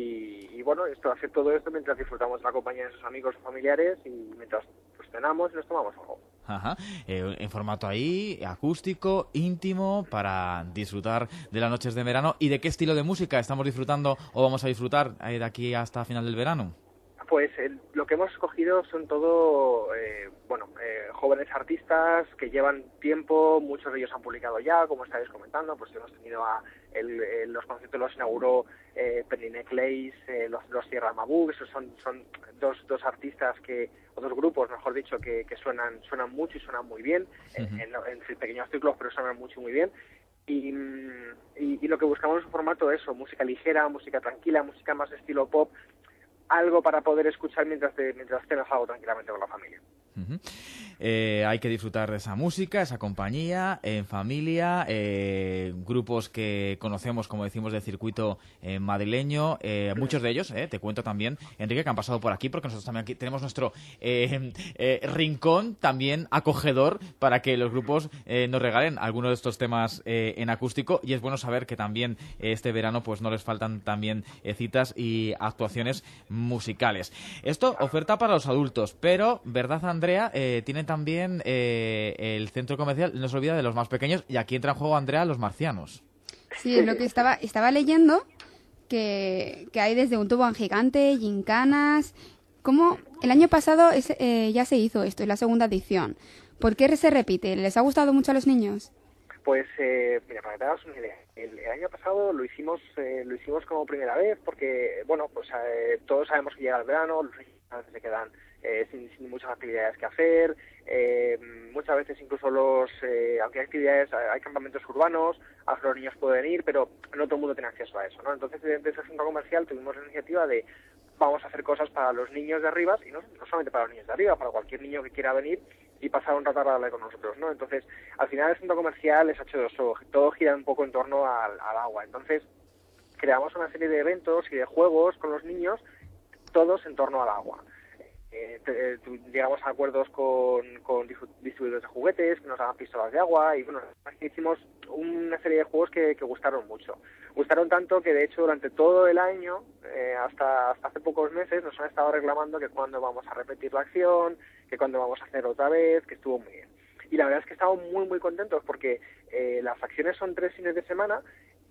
Y, y bueno, esto hacer todo esto mientras disfrutamos de la compañía de sus amigos o familiares y mientras pues cenamos y nos tomamos algo. Ajá, eh, en formato ahí, acústico, íntimo, para disfrutar de las noches de verano. ¿Y de qué estilo de música estamos disfrutando o vamos a disfrutar eh, de aquí hasta final del verano? Pues el, lo que hemos escogido son todo, eh, bueno, eh, jóvenes artistas que llevan tiempo, muchos de ellos han publicado ya, como estáis comentando, pues hemos tenido a el, el, los conciertos los inauguró eh, Penny Necklace, eh, los, los Sierra Mabú, esos son, son dos, dos artistas que, o dos grupos, mejor dicho, que, que suenan, suenan mucho y suenan muy bien, uh-huh. en, en, en pequeños ciclos, pero suenan mucho y muy bien. Y, y, y lo que buscamos es un formato eso, música ligera, música tranquila, música más estilo pop, algo para poder escuchar mientras te, mientras cenas algo tranquilamente con la familia. Uh-huh. Eh, hay que disfrutar de esa música, esa compañía, en familia, eh, grupos que conocemos, como decimos, del circuito eh, madrileño, eh, uh-huh. muchos de ellos, eh, te cuento también, Enrique, que han pasado por aquí, porque nosotros también aquí tenemos nuestro eh, eh, rincón también acogedor para que los grupos eh, nos regalen algunos de estos temas eh, en acústico, y es bueno saber que también eh, este verano pues no les faltan también eh, citas y actuaciones musicales. Esto, oferta para los adultos, pero, ¿verdad, Andrea? Eh, tienen también eh, el centro comercial, no se olvida de los más pequeños, y aquí entra en juego, Andrea, los marcianos. Sí, es lo que estaba, estaba leyendo, que, que hay desde un tobogán gigante, gincanas. ¿Cómo? El año pasado es, eh, ya se hizo esto, es la segunda edición. ¿Por qué se repite? ¿Les ha gustado mucho a los niños? Pues, eh, mira, para que te hagas una idea, el, el año pasado lo hicimos eh, lo hicimos como primera vez porque, bueno, pues eh, todos sabemos que llega el verano, los niños a veces se quedan eh, sin, sin muchas actividades que hacer, eh, muchas veces incluso los, eh, aunque hay actividades, hay campamentos urbanos a los que los niños pueden ir, pero no todo el mundo tiene acceso a eso, ¿no? Entonces, desde ese centro comercial tuvimos la iniciativa de vamos a hacer cosas para los niños de arriba, y no, no solamente para los niños de arriba, para cualquier niño que quiera venir y pasar un rato agradable con nosotros, ¿no? Entonces, al final el centro comercial es H dos O, todo gira un poco en torno al, al agua. Entonces, creamos una serie de eventos y de juegos con los niños, todos en torno al agua. Eh, te, eh, llegamos a acuerdos con, con distribuidores de juguetes que nos daban pistolas de agua y bueno, hicimos una serie de juegos que, que gustaron mucho. Gustaron tanto que de hecho durante todo el año, eh, hasta, hasta hace pocos meses, nos han estado reclamando que cuándo vamos a repetir la acción, que cuándo vamos a hacer otra vez, que estuvo muy bien. Y la verdad es que estamos muy muy contentos porque eh, las acciones son tres fines de semana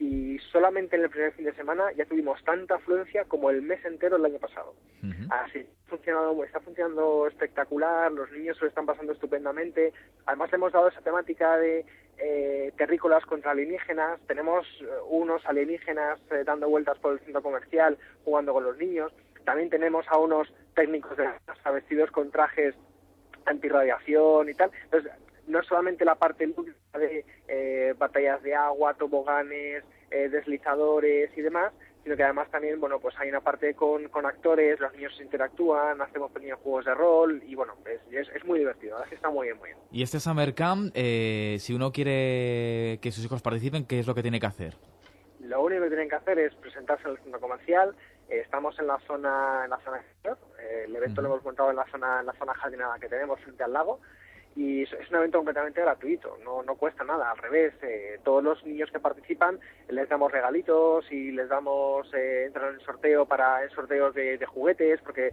y solamente en el primer fin de semana ya tuvimos tanta afluencia como el mes entero del año pasado. Uh-huh. Así ha funcionado, está funcionando espectacular, los niños se lo están pasando estupendamente. Además le hemos dado esa temática de eh, terrícolas contra alienígenas, tenemos eh, unos alienígenas eh, dando vueltas por el centro comercial jugando con los niños. También tenemos a unos técnicos de NASA vestidos con trajes antirradiación y tal. Entonces, no es solamente la parte lúdica de eh, batallas de agua, toboganes, eh, deslizadores y demás, sino que además también, bueno, pues hay una parte con, con actores, los niños interactúan, hacemos pequeños juegos de rol y bueno, es, es, es muy divertido, la verdad es que está muy bien, muy bien. Y este Summer Camp, eh, si uno quiere que sus hijos participen, ¿qué es lo que tiene que hacer? Lo único que tienen que hacer es presentarse en el centro comercial. Eh, estamos en la zona en la zona exterior, eh, el evento uh-huh. lo hemos montado en la zona en la zona jardinada que tenemos frente al lago. Y es un evento completamente gratuito, no no cuesta nada, al revés, eh, todos los niños que participan les damos regalitos y les damos, eh, entran en sorteo para en sorteos de, de juguetes, porque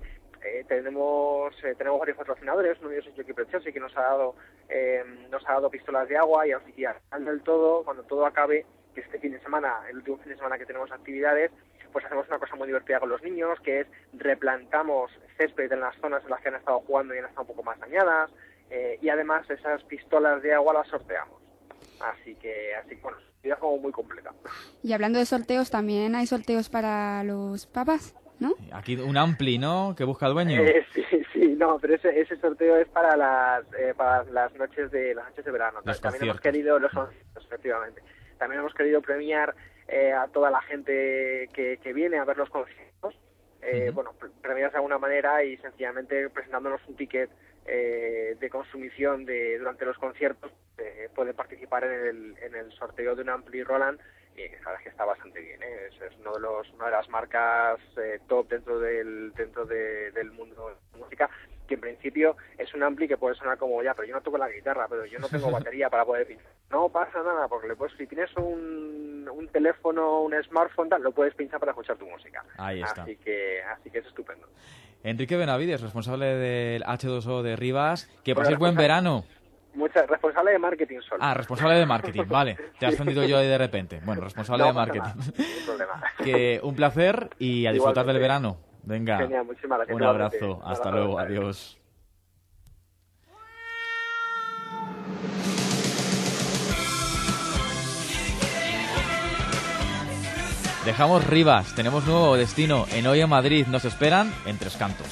eh, tenemos eh, tenemos varios patrocinadores, uno de ellos es Jockey Pro Chelsea, que nos ha dado eh, nos ha dado pistolas de agua, y al final del todo, cuando todo acabe, que este fin de semana, el último fin de semana que tenemos actividades, pues hacemos una cosa muy divertida con los niños, que es replantamos césped en las zonas en las que han estado jugando y han estado un poco más dañadas, eh, y además esas pistolas de agua las sorteamos. Así que, así que bueno, es como muy completa. Y hablando de sorteos, también hay sorteos para los papás, ¿no? Aquí un ampli, ¿no?, que busca el dueño. Eh, sí, sí, no, pero ese, ese sorteo es para las eh, para las noches de las noches de verano. Los También hemos conciertos. querido los conciertos, efectivamente. También hemos querido premiar eh, a toda la gente que, que viene a ver los conciertos. Eh, Uh-huh. Bueno, pre- premiarlos de alguna manera y sencillamente presentándonos un ticket eh, de consumición de durante los conciertos. Eh, puede participar en el, en el sorteo de un Ampli Roland, y la verdad es que está bastante bien, ¿eh? es, es uno de los una de las marcas eh, top dentro del dentro de, del mundo de la música, que en principio es un ampli que puede sonar como, ya, pero yo no toco la guitarra, pero yo no tengo batería para poder pinchar. No pasa nada, porque le puedes, si tienes un, un teléfono, un smartphone, tal, lo puedes pinchar para escuchar tu música. Ahí está. Así que, así que es estupendo. Enrique Benavides, responsable del hache dos o de Rivas, que Bueno, paséis buen verano. Mucha, responsable de marketing solo. Ah, responsable de marketing, vale. Te has sentido yo ahí de repente. Bueno, responsable No de pasa marketing. nada, ningún problema. Que un placer y a disfrutar Igualmente. del verano. Venga, Genial, muchísimas gracias. un Igualmente. abrazo. Un Hasta abrazo. luego, adiós. Dejamos Rivas, tenemos nuevo destino. En Hoy en Madrid nos esperan en Tres Cantos.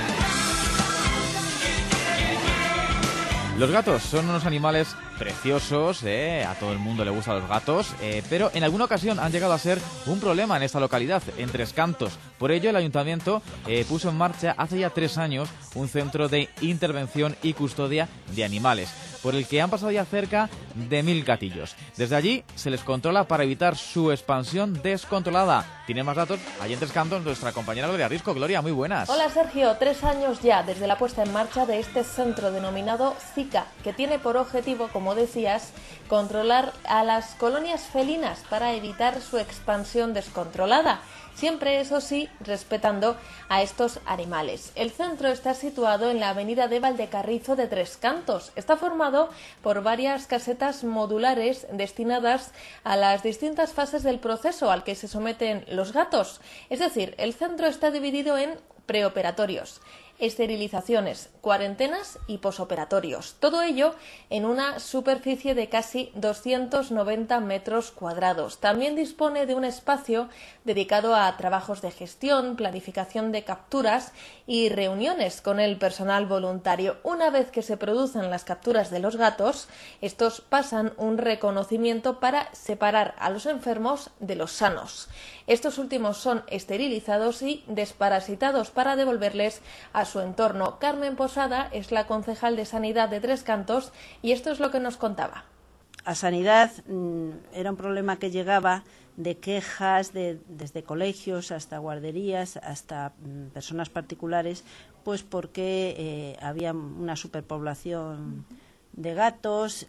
Los gatos son unos animales preciosos, ¿eh? A todo el mundo le gustan los gatos, eh, pero en alguna ocasión han llegado a ser un problema en esta localidad, en Tres Cantos. Por ello, el ayuntamiento eh, puso en marcha hace ya tres años un centro de intervención y custodia de animales, por el que han pasado ya cerca de mil gatillos. Desde allí se les controla para evitar su expansión descontrolada. Tiene más datos allí en Tres Cantos nuestra compañera Gloria Risco. Gloria, muy buenas. Hola Sergio, tres años ya desde la puesta en marcha de este centro denominado Zika, que tiene por objetivo, como decías, controlar a las colonias felinas para evitar su expansión descontrolada. Siempre, eso sí, respetando a estos animales. El centro está situado en la avenida de Valdecarrizo de Tres Cantos. Está formado por varias casetas modulares destinadas a las distintas fases del proceso al que se someten los gatos. Es decir, el centro está dividido en preoperatorios, esterilizaciones, cuarentenas y posoperatorios. Todo ello en una superficie de casi doscientos noventa metros cuadrados. También dispone de un espacio dedicado a trabajos de gestión, planificación de capturas y reuniones con el personal voluntario. Una vez que se producen las capturas de los gatos, estos pasan un reconocimiento para separar a los enfermos de los sanos. Estos últimos son esterilizados y desparasitados para devolverles a su entorno. Carmen Posada es la concejal de Sanidad de Tres Cantos y esto es lo que nos contaba. A Sanidad mmm, era un problema que llegaba de quejas de, desde colegios hasta guarderías, hasta mmm, personas particulares, pues porque eh, había una superpoblación de gatos.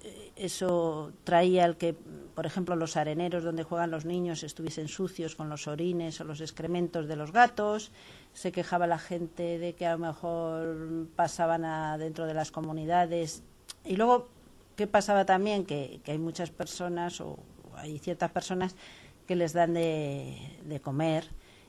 Eso traía el que, por ejemplo, los areneros donde juegan los niños estuviesen sucios con los orines o los excrementos de los gatos. Se quejaba la gente de que a lo mejor pasaban a, dentro de las comunidades. Y luego, ¿qué pasaba también? Que, que hay muchas personas, o hay ciertas personas que les dan de, de comer,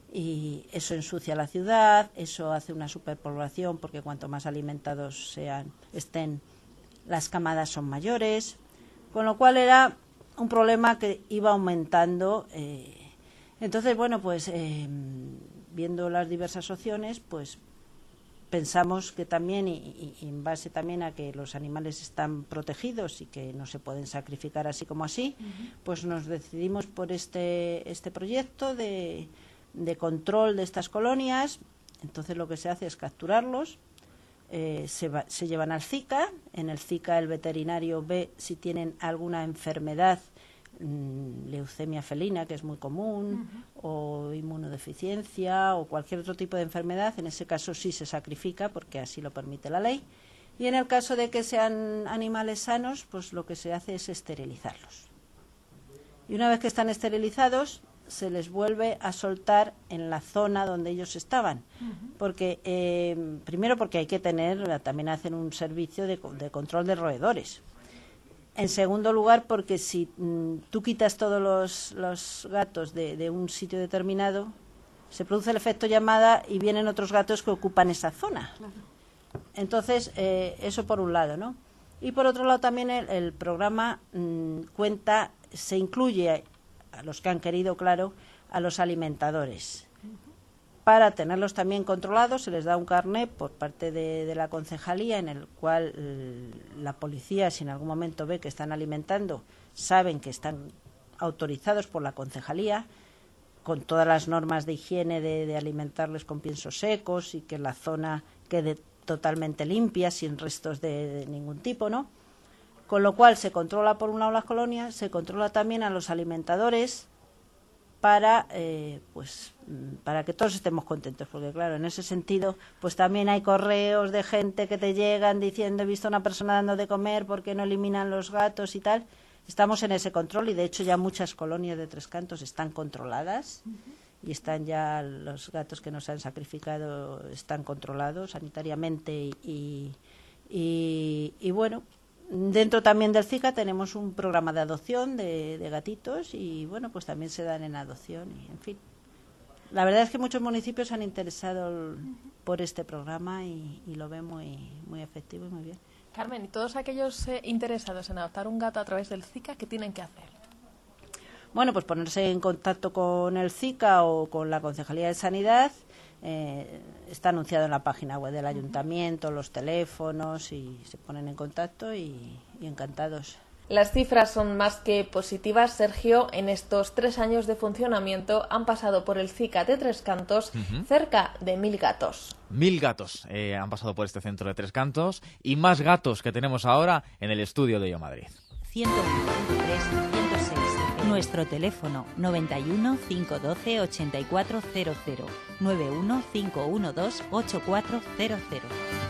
y eso ensucia la ciudad, eso hace una superpoblación, porque cuanto más alimentados sean, estén, las camadas son mayores, con lo cual era un problema que iba aumentando. Eh, entonces, bueno, pues eh, viendo las diversas opciones, pues pensamos que también, y, y, y en base también a que los animales están protegidos y que no se pueden sacrificar así como así, uh-huh. pues nos decidimos por este, este proyecto de, de control de estas colonias. Entonces lo que se hace es capturarlos. Eh, se, va, se llevan al Zika. En el Zika el veterinario ve si tienen alguna enfermedad, mmm, leucemia felina, que es muy común, uh-huh. o inmunodeficiencia o cualquier otro tipo de enfermedad. En ese caso sí se sacrifica porque así lo permite la ley. Y en el caso de que sean animales sanos, pues lo que se hace es esterilizarlos. Y una vez que están esterilizados, se les vuelve a soltar en la zona donde ellos estaban. Uh-huh. Porque, eh, primero porque hay que tener, también hacen un servicio de, de control de roedores. En segundo lugar, porque si mm, tú quitas todos los, los gatos de, de un sitio determinado, se produce el efecto llamada y vienen otros gatos que ocupan esa zona. Entonces, eh, eso por un lado, ¿no? Y por otro lado también el, el programa mmm, cuenta, se incluye, a los que han querido, claro, a los alimentadores. Para tenerlos también controlados se les da un carnet por parte de, de la concejalía en el cual eh, la policía, si en algún momento ve que están alimentando, saben que están autorizados por la concejalía, con todas las normas de higiene de, de alimentarles con piensos secos y que la zona quede totalmente limpia, sin restos de, de ningún tipo, ¿no? Con lo cual se controla por un lado las colonias, se controla también a los alimentadores para eh, pues para que todos estemos contentos, porque claro, en ese sentido pues también hay correos de gente que te llegan diciendo he visto a una persona dando de comer, ¿por qué no eliminan los gatos y tal? Estamos en ese control y de hecho ya muchas colonias de Tres Cantos están controladas. Uh-huh. Y están ya los gatos que nos han sacrificado están controlados sanitariamente y, y, y bueno, dentro también del Zika tenemos un programa de adopción de, de gatitos y bueno, pues también se dan en adopción y en fin. La verdad es que muchos municipios se han interesado por este programa y, y lo ven muy, muy efectivo y muy bien. Carmen, y todos aquellos eh, interesados en adoptar un gato a través del Zika, ¿qué tienen que hacer? Bueno, pues ponerse en contacto con el Zika o con la Concejalía de Sanidad. Eh, está anunciado en la página web del ayuntamiento, los teléfonos y se ponen en contacto y, y encantados. Las cifras son más que positivas, Sergio. En estos tres años de funcionamiento han pasado por el Zika de Tres Cantos uh-huh. cerca de mil gatos. Mil gatos eh, han pasado por este centro de Tres Cantos y más gatos que tenemos ahora en el estudio de Yo Madrid. ciento uno, ciento tres, ciento seis. Nuestro teléfono noventa y uno, cinco uno dos, ochenta y cuatro cero cero, nueve uno cinco uno dos, ocho cuatro cero cero.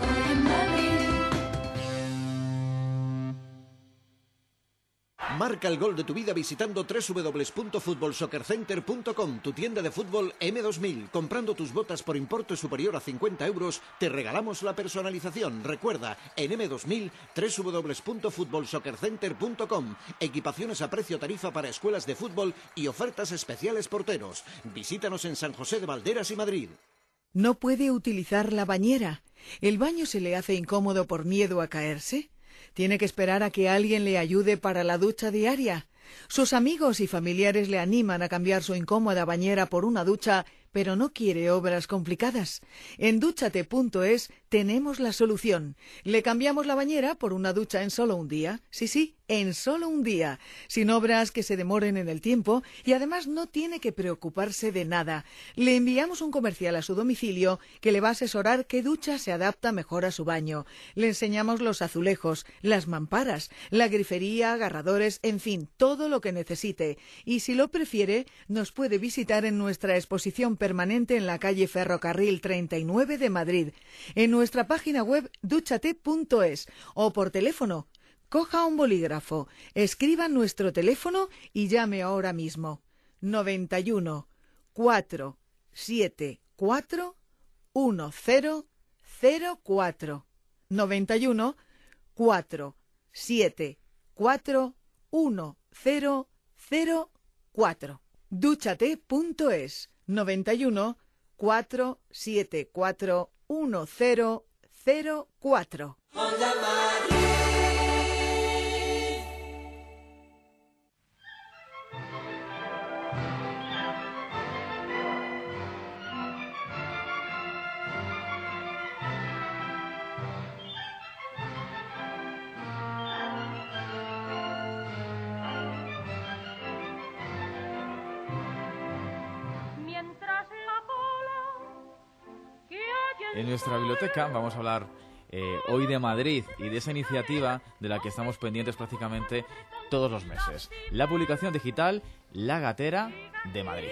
Marca el gol de tu vida visitando doble u doble u doble u punto fútbol soccer center punto com, tu tienda de fútbol eme dos mil. Comprando tus botas por importe superior a cincuenta euros, te regalamos la personalización. Recuerda, en eme dos mil, doble u doble u doble u punto fútbol soccer center punto com. Equipaciones a precio tarifa para escuelas de fútbol y ofertas especiales porteros. Visítanos en San José de Valderas y Madrid. ¿No puede utilizar la bañera? ¿El baño se le hace incómodo por miedo a caerse? ¿Tiene que esperar a que alguien le ayude para la ducha diaria? Sus amigos y familiares le animan a cambiar su incómoda bañera por una ducha, pero no quiere obras complicadas. En dúchate punto es tenemos la solución. Le cambiamos la bañera por una ducha en solo un día. Sí, sí, en solo un día. Sin obras que se demoren en el tiempo y además no tiene que preocuparse de nada. Le enviamos un comercial a su domicilio que le va a asesorar qué ducha se adapta mejor a su baño. Le enseñamos los azulejos, las mamparas, la grifería, agarradores, en fin, todo lo que necesite. Y si lo prefiere, nos puede visitar en nuestra exposición permanente en la calle Ferrocarril treinta y nueve de Madrid, en nuestra página web dúchate punto es o por teléfono. Coja un bolígrafo, escriba nuestro teléfono y llame ahora mismo. noventa y uno, cuatro, siete, cuatro, uno cero cero cuatro. noventa y uno, cuatro, siete, cuatro, uno cero cero cuatro. dúchate punto es. noventa y uno, cuatro, siete, cuatro, uno cero cero cuatro. En nuestra biblioteca vamos a hablar eh, hoy de Madrid y de esa iniciativa de la que estamos pendientes prácticamente todos los meses. La publicación digital La Gatera de Madrid.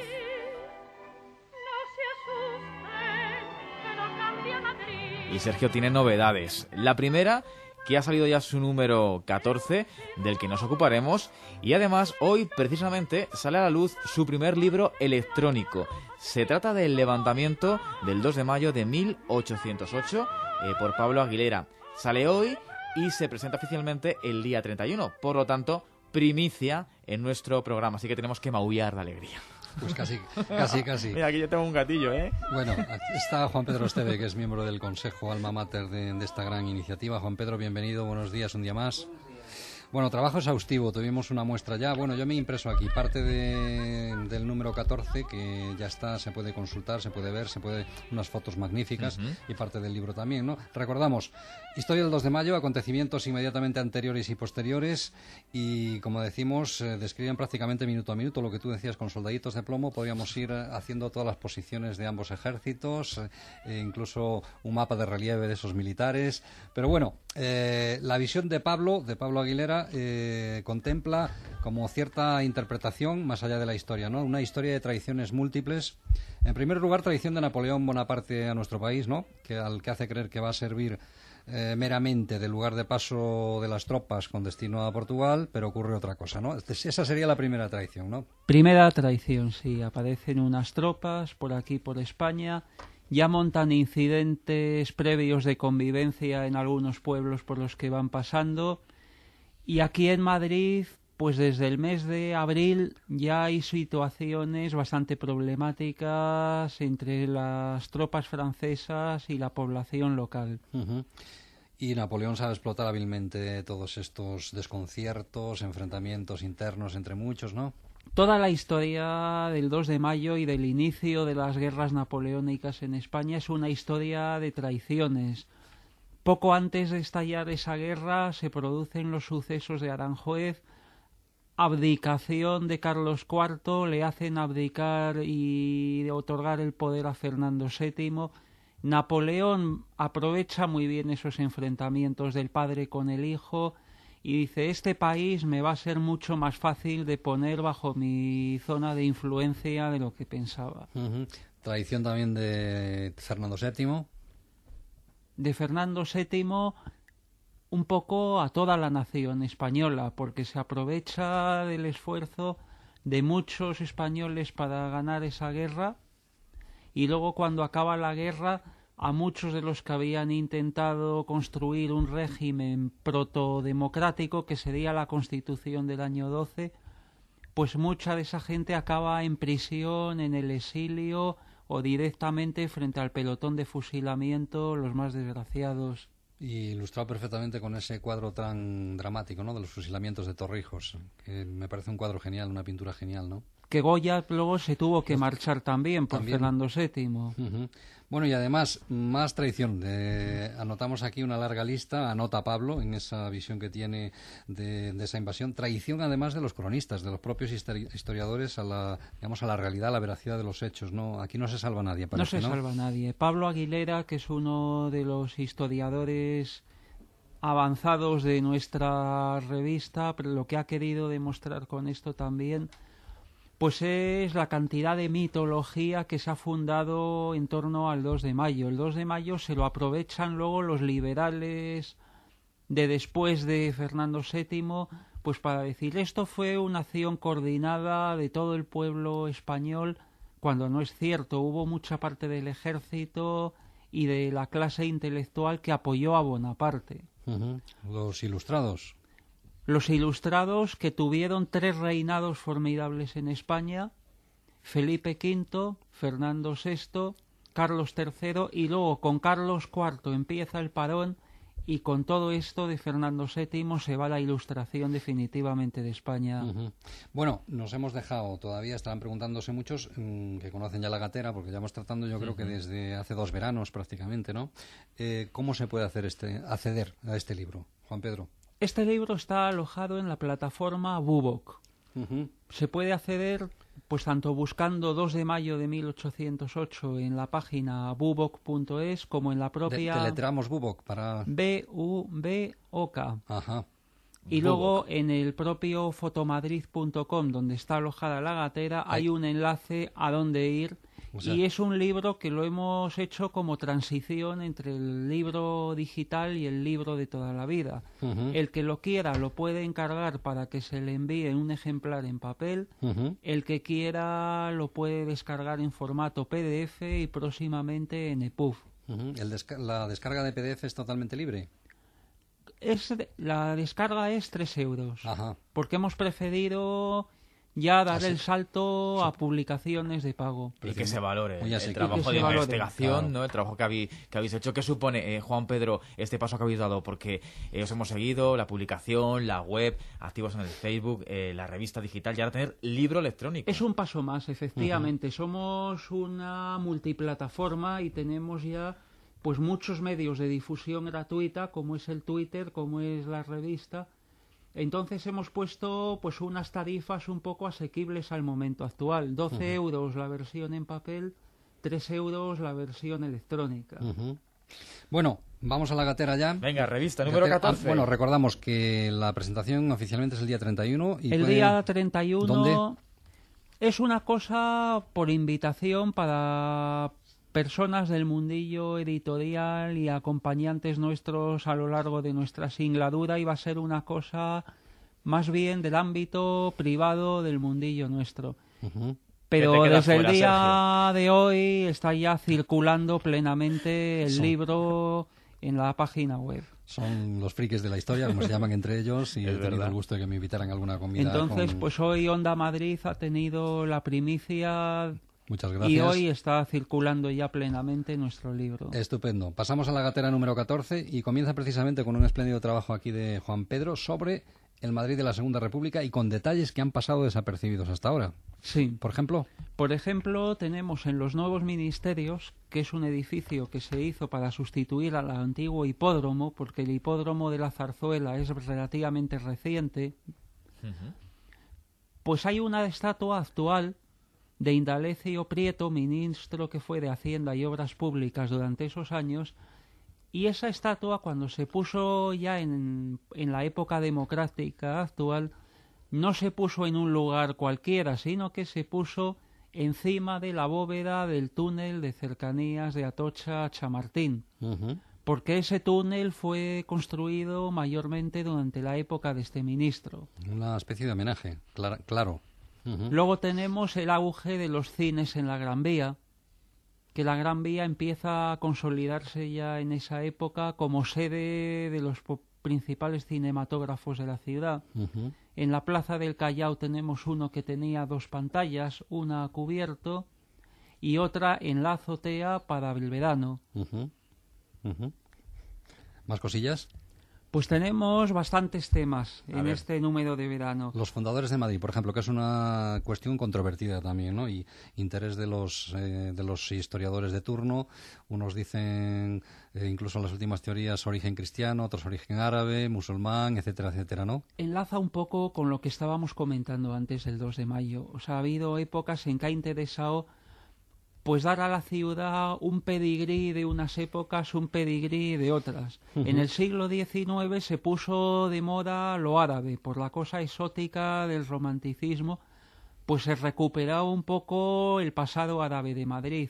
Y Sergio tiene novedades. La primera, que ha salido ya su número catorce, del que nos ocuparemos, y además hoy precisamente sale a la luz su primer libro electrónico. Se trata del Levantamiento del dos de mayo de mil ochocientos ocho eh, por Pablo Aguilera. Sale hoy y se presenta oficialmente el día treinta y uno, por lo tanto, primicia en nuestro programa, así que tenemos que maullar de alegría. Pues casi, casi, casi. Mira, aquí yo tengo un gatillo, ¿eh? Bueno, está Juan Pedro Esteve, que es miembro del Consejo Alma Mater de, de esta gran iniciativa. Juan Pedro, bienvenido, buenos días, un día más. Bueno, trabajo exhaustivo, tuvimos una muestra ya. Bueno, yo me he impreso aquí parte de, del número catorce, que ya está, se puede consultar, se puede ver, se puede unas fotos magníficas, uh-huh. y parte del libro también, ¿no? Recordamos, historia del dos de mayo, acontecimientos inmediatamente anteriores y posteriores, y como decimos, eh, describen prácticamente minuto a minuto lo que tú decías con soldaditos de plomo. Podríamos ir haciendo todas las posiciones de ambos ejércitos, eh, incluso un mapa de relieve de esos militares, pero bueno, eh, la visión de Pablo, de Pablo Aguilera, Eh, contempla como cierta interpretación más allá de la historia, ¿no? Una historia de traiciones múltiples. En primer lugar, traición de Napoleón Bonaparte a nuestro país, ¿no? Que al que hace creer que va a servir eh, meramente de lugar de paso de las tropas con destino a Portugal, pero ocurre otra cosa, ¿no? Esa sería la primera traición, ¿no? Primera traición, sí. Aparecen unas tropas por aquí, por España. Ya montan incidentes previos de convivencia en algunos pueblos por los que van pasando. Y aquí en Madrid, pues desde el mes de abril ya hay situaciones bastante problemáticas entre las tropas francesas y la población local. Uh-huh. Y Napoleón sabe explotar hábilmente todos estos desconciertos, enfrentamientos internos entre muchos, ¿no? Toda la historia del dos de mayo y del inicio de las guerras napoleónicas en España es una historia de traiciones. Poco antes de estallar esa guerra se producen los sucesos de Aranjuez, abdicación de Carlos cuarto, le hacen abdicar y otorgar el poder a Fernando séptimo. Napoleón aprovecha muy bien esos enfrentamientos del padre con el hijo y dice, este país me va a ser mucho más fácil de poner bajo mi zona de influencia de lo que pensaba. Uh-huh. Traición también de Fernando séptimo. De Fernando séptimo un poco a toda la nación española, porque se aprovecha del esfuerzo de muchos españoles para ganar esa guerra, y luego cuando acaba la guerra a muchos de los que habían intentado construir un régimen protodemocrático, que sería la Constitución del año doce, pues mucha de esa gente acaba en prisión, en el exilio o directamente frente al pelotón de fusilamiento, los más desgraciados. Y ilustrado perfectamente con ese cuadro tan dramático, ¿no?, de los fusilamientos de Torrijos, que me parece un cuadro genial, una pintura genial, ¿no? Que Goya luego se tuvo que marchar también por ¿También? Fernando séptimo. Uh-huh. Bueno, y además, más traición. Eh, anotamos aquí una larga lista, anota Pablo, en esa visión que tiene de, de esa invasión. Traición, además, de los cronistas, de los propios histori- historiadores a la, digamos, a la realidad, a la veracidad de los hechos, ¿no? Aquí no se salva nadie, parece, No se ¿no? salva nadie. Pablo Aguilera, que es uno de los historiadores avanzados de nuestra revista, pero lo que ha querido demostrar con esto también pues es la cantidad de mitología que se ha fundado en torno al dos de mayo. El dos de mayo se lo aprovechan luego los liberales de después de Fernando séptimo, pues para decir esto fue una acción coordinada de todo el pueblo español, cuando no es cierto. Hubo mucha parte del ejército y de la clase intelectual que apoyó a Bonaparte. Uh-huh. Los ilustrados. Los ilustrados, que tuvieron tres reinados formidables en España: Felipe quinto, Fernando sexto, Carlos tercero, y luego con Carlos cuarto empieza el parón, y con todo esto de Fernando séptimo se va la ilustración definitivamente de España. Uh-huh. Bueno, nos hemos dejado, todavía estarán preguntándose muchos mmm, que conocen ya la gatera, porque ya hemos tratando, yo uh-huh. creo que desde hace dos veranos prácticamente, ¿no? Eh, ¿Cómo se puede hacer este, acceder a este libro, Juan Pedro? Este libro está alojado en la plataforma Bubok. Uh-huh. Se puede acceder pues tanto buscando dos de mayo de mil ochocientos ocho en la página bubok punto es como en la propia... De, teletramos Bubok para... B U B O K. Ajá. Y Bubok. Luego en el propio fotomadrid punto com, donde está alojada la gatera, hay un enlace a donde ir O sea... Y es un libro que lo hemos hecho como transición entre el libro digital y el libro de toda la vida. Uh-huh. El que lo quiera lo puede encargar para que se le envíe un ejemplar en papel. Uh-huh. El que quiera lo puede descargar en formato P D F y próximamente en E P U B. Uh-huh. El desca- ¿La descarga de P D F es totalmente libre? Es de- la descarga es tres euros. Ajá. Porque hemos preferido... ya dar el salto sí. a publicaciones de pago. Y que se valore el, el que trabajo que de valore. investigación, Claro. ¿no? El trabajo que habéis, que habéis hecho. ¿Qué supone, eh, Juan Pedro, este paso que habéis dado? Porque eh, os hemos seguido, la publicación, la web, activos en el Facebook, eh, la revista digital y ahora tener libro electrónico. Es un paso más, efectivamente. Uh-huh. Somos una multiplataforma y tenemos ya pues muchos medios de difusión gratuita, como es el Twitter, como es la revista. Entonces hemos puesto pues unas tarifas un poco asequibles al momento actual. doce uh-huh. euros la versión en papel, tres euros la versión electrónica. Uh-huh. Bueno, vamos a la gatera ya. Venga, revista número catorce. Ah, bueno, recordamos que la presentación oficialmente es el día treinta y uno. Y el puede... día treinta y uno ¿Dónde? Es una cosa por invitación para personas del mundillo editorial y acompañantes nuestros a lo largo de nuestra singladura, y va a ser una cosa más bien del ámbito privado del mundillo nuestro. Uh-huh. Pero desde fuera, el día Sergio? de hoy está ya circulando plenamente el Son. libro en la página web. Son los frikis de la historia, como se llaman entre ellos, y es he tenido verdad. el gusto de que me invitaran a alguna comida. Entonces, con... pues hoy Onda Madrid ha tenido la primicia. Muchas gracias. Y hoy está circulando ya plenamente nuestro libro. Estupendo. Pasamos a la gatera número catorce y comienza precisamente con un espléndido trabajo aquí de Juan Pedro sobre el Madrid de la Segunda República y con detalles que han pasado desapercibidos hasta ahora. Sí. Por ejemplo. Por ejemplo, tenemos en los nuevos ministerios, que es un edificio que se hizo para sustituir al antiguo hipódromo, porque el hipódromo de la Zarzuela es relativamente reciente, uh-huh. pues hay una estatua actual de Indalecio Prieto, ministro que fue de Hacienda y Obras Públicas durante esos años, y esa estatua, cuando se puso ya en, en la época democrática actual, no se puso en un lugar cualquiera, sino que se puso encima de la bóveda del túnel de cercanías de Atocha a Chamartín, uh-huh. porque ese túnel fue construido mayormente durante la época de este ministro. Una especie de homenaje, clar- claro. Uh-huh. Luego tenemos el auge de los cines en la Gran Vía, que la Gran Vía empieza a consolidarse ya en esa época como sede de los po- principales cinematógrafos de la ciudad. Uh-huh. En la Plaza del Callao tenemos uno que tenía dos pantallas, una a cubierto y otra en la azotea para el verano. Uh-huh. Uh-huh. ¿Más cosillas? Pues tenemos bastantes temas A en ver. este número de verano. Los fundadores de Madrid, por ejemplo, que es una cuestión controvertida también, ¿no? Y interés de los eh, de los historiadores de turno. Unos dicen, eh, incluso en las últimas teorías, origen cristiano, otros origen árabe, musulmán, etcétera, etcétera, ¿no? Enlaza un poco con lo que estábamos comentando antes del dos de mayo. O sea, ha habido épocas en que ha interesado pues dar a la ciudad un pedigrí de unas épocas, un pedigrí de otras. Uh-huh. En el siglo diecinueve se puso de moda lo árabe, por la cosa exótica del romanticismo, pues se recuperaba un poco el pasado árabe de Madrid.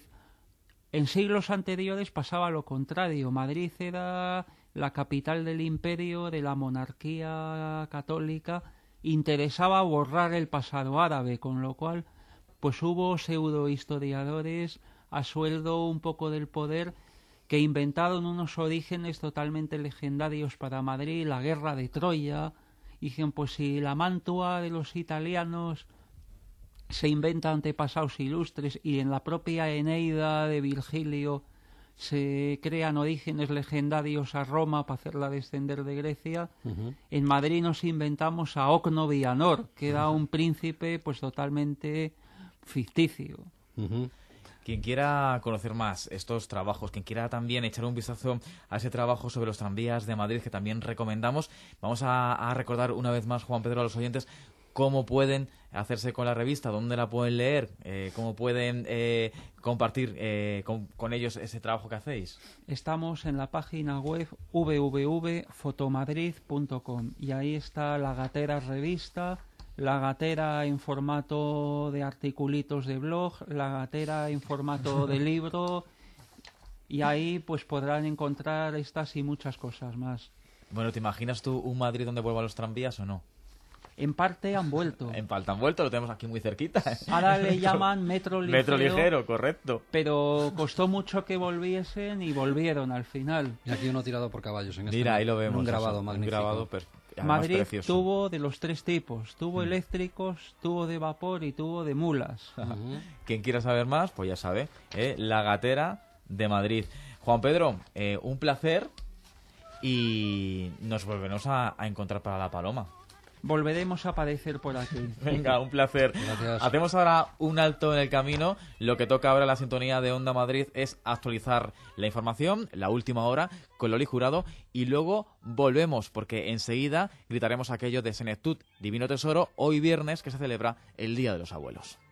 En siglos anteriores pasaba lo contrario. Madrid era la capital del imperio, de la monarquía católica, interesaba borrar el pasado árabe, con lo cual pues hubo pseudohistoriadores a sueldo un poco del poder que inventaron unos orígenes totalmente legendarios para Madrid, la guerra de Troya. Dijeron, pues si la Mantua de los italianos se inventa antepasados ilustres y en la propia Eneida de Virgilio se crean orígenes legendarios a Roma para hacerla descender de Grecia, uh-huh. en Madrid nos inventamos a Ocno Vianor, que era un príncipe pues totalmente ficticio. Uh-huh. Quien quiera conocer más estos trabajos, quien quiera también echar un vistazo a ese trabajo sobre los tranvías de Madrid que también recomendamos, vamos a, a recordar una vez más, Juan Pedro, a los oyentes cómo pueden hacerse con la revista, dónde la pueden leer, eh, cómo pueden eh, compartir eh, con, con ellos ese trabajo que hacéis. Estamos en la página web w w w punto fotomadrid punto com y ahí está la gatera revista, la gatera en formato de articulitos de blog, la gatera en formato de libro, y ahí pues podrán encontrar estas y muchas cosas más. Bueno, ¿te imaginas tú un Madrid donde vuelvan los tranvías o no? En parte han vuelto. En parte han vuelto, lo tenemos aquí muy cerquita. Ahora le llaman metro ligero. Metro ligero, correcto. Pero costó mucho que volviesen y volvieron al final. Y aquí uno tirado por caballos. En este Mira, ahí lo vemos. Un grabado eso, magnífico. Un grabado per... Madrid precioso. tuvo de los tres tipos. Tuvo mm. eléctricos, tuvo de vapor y tuvo de mulas. Uh-huh. Quien quiera saber más, pues ya sabe. ¿eh? La gatera de Madrid. Juan Pedro, eh, un placer. Y nos volveremos a, a encontrar para La Paloma. Volveremos a aparecer por aquí. Venga, un placer. Gracias. Hacemos ahora un alto en el camino. Lo que toca ahora en la sintonía de Onda Madrid es actualizar la información, la última hora, con Loli Jurado. Y luego volvemos, porque enseguida gritaremos aquello de Senectut, Divino Tesoro, hoy viernes que se celebra el Día de los Abuelos.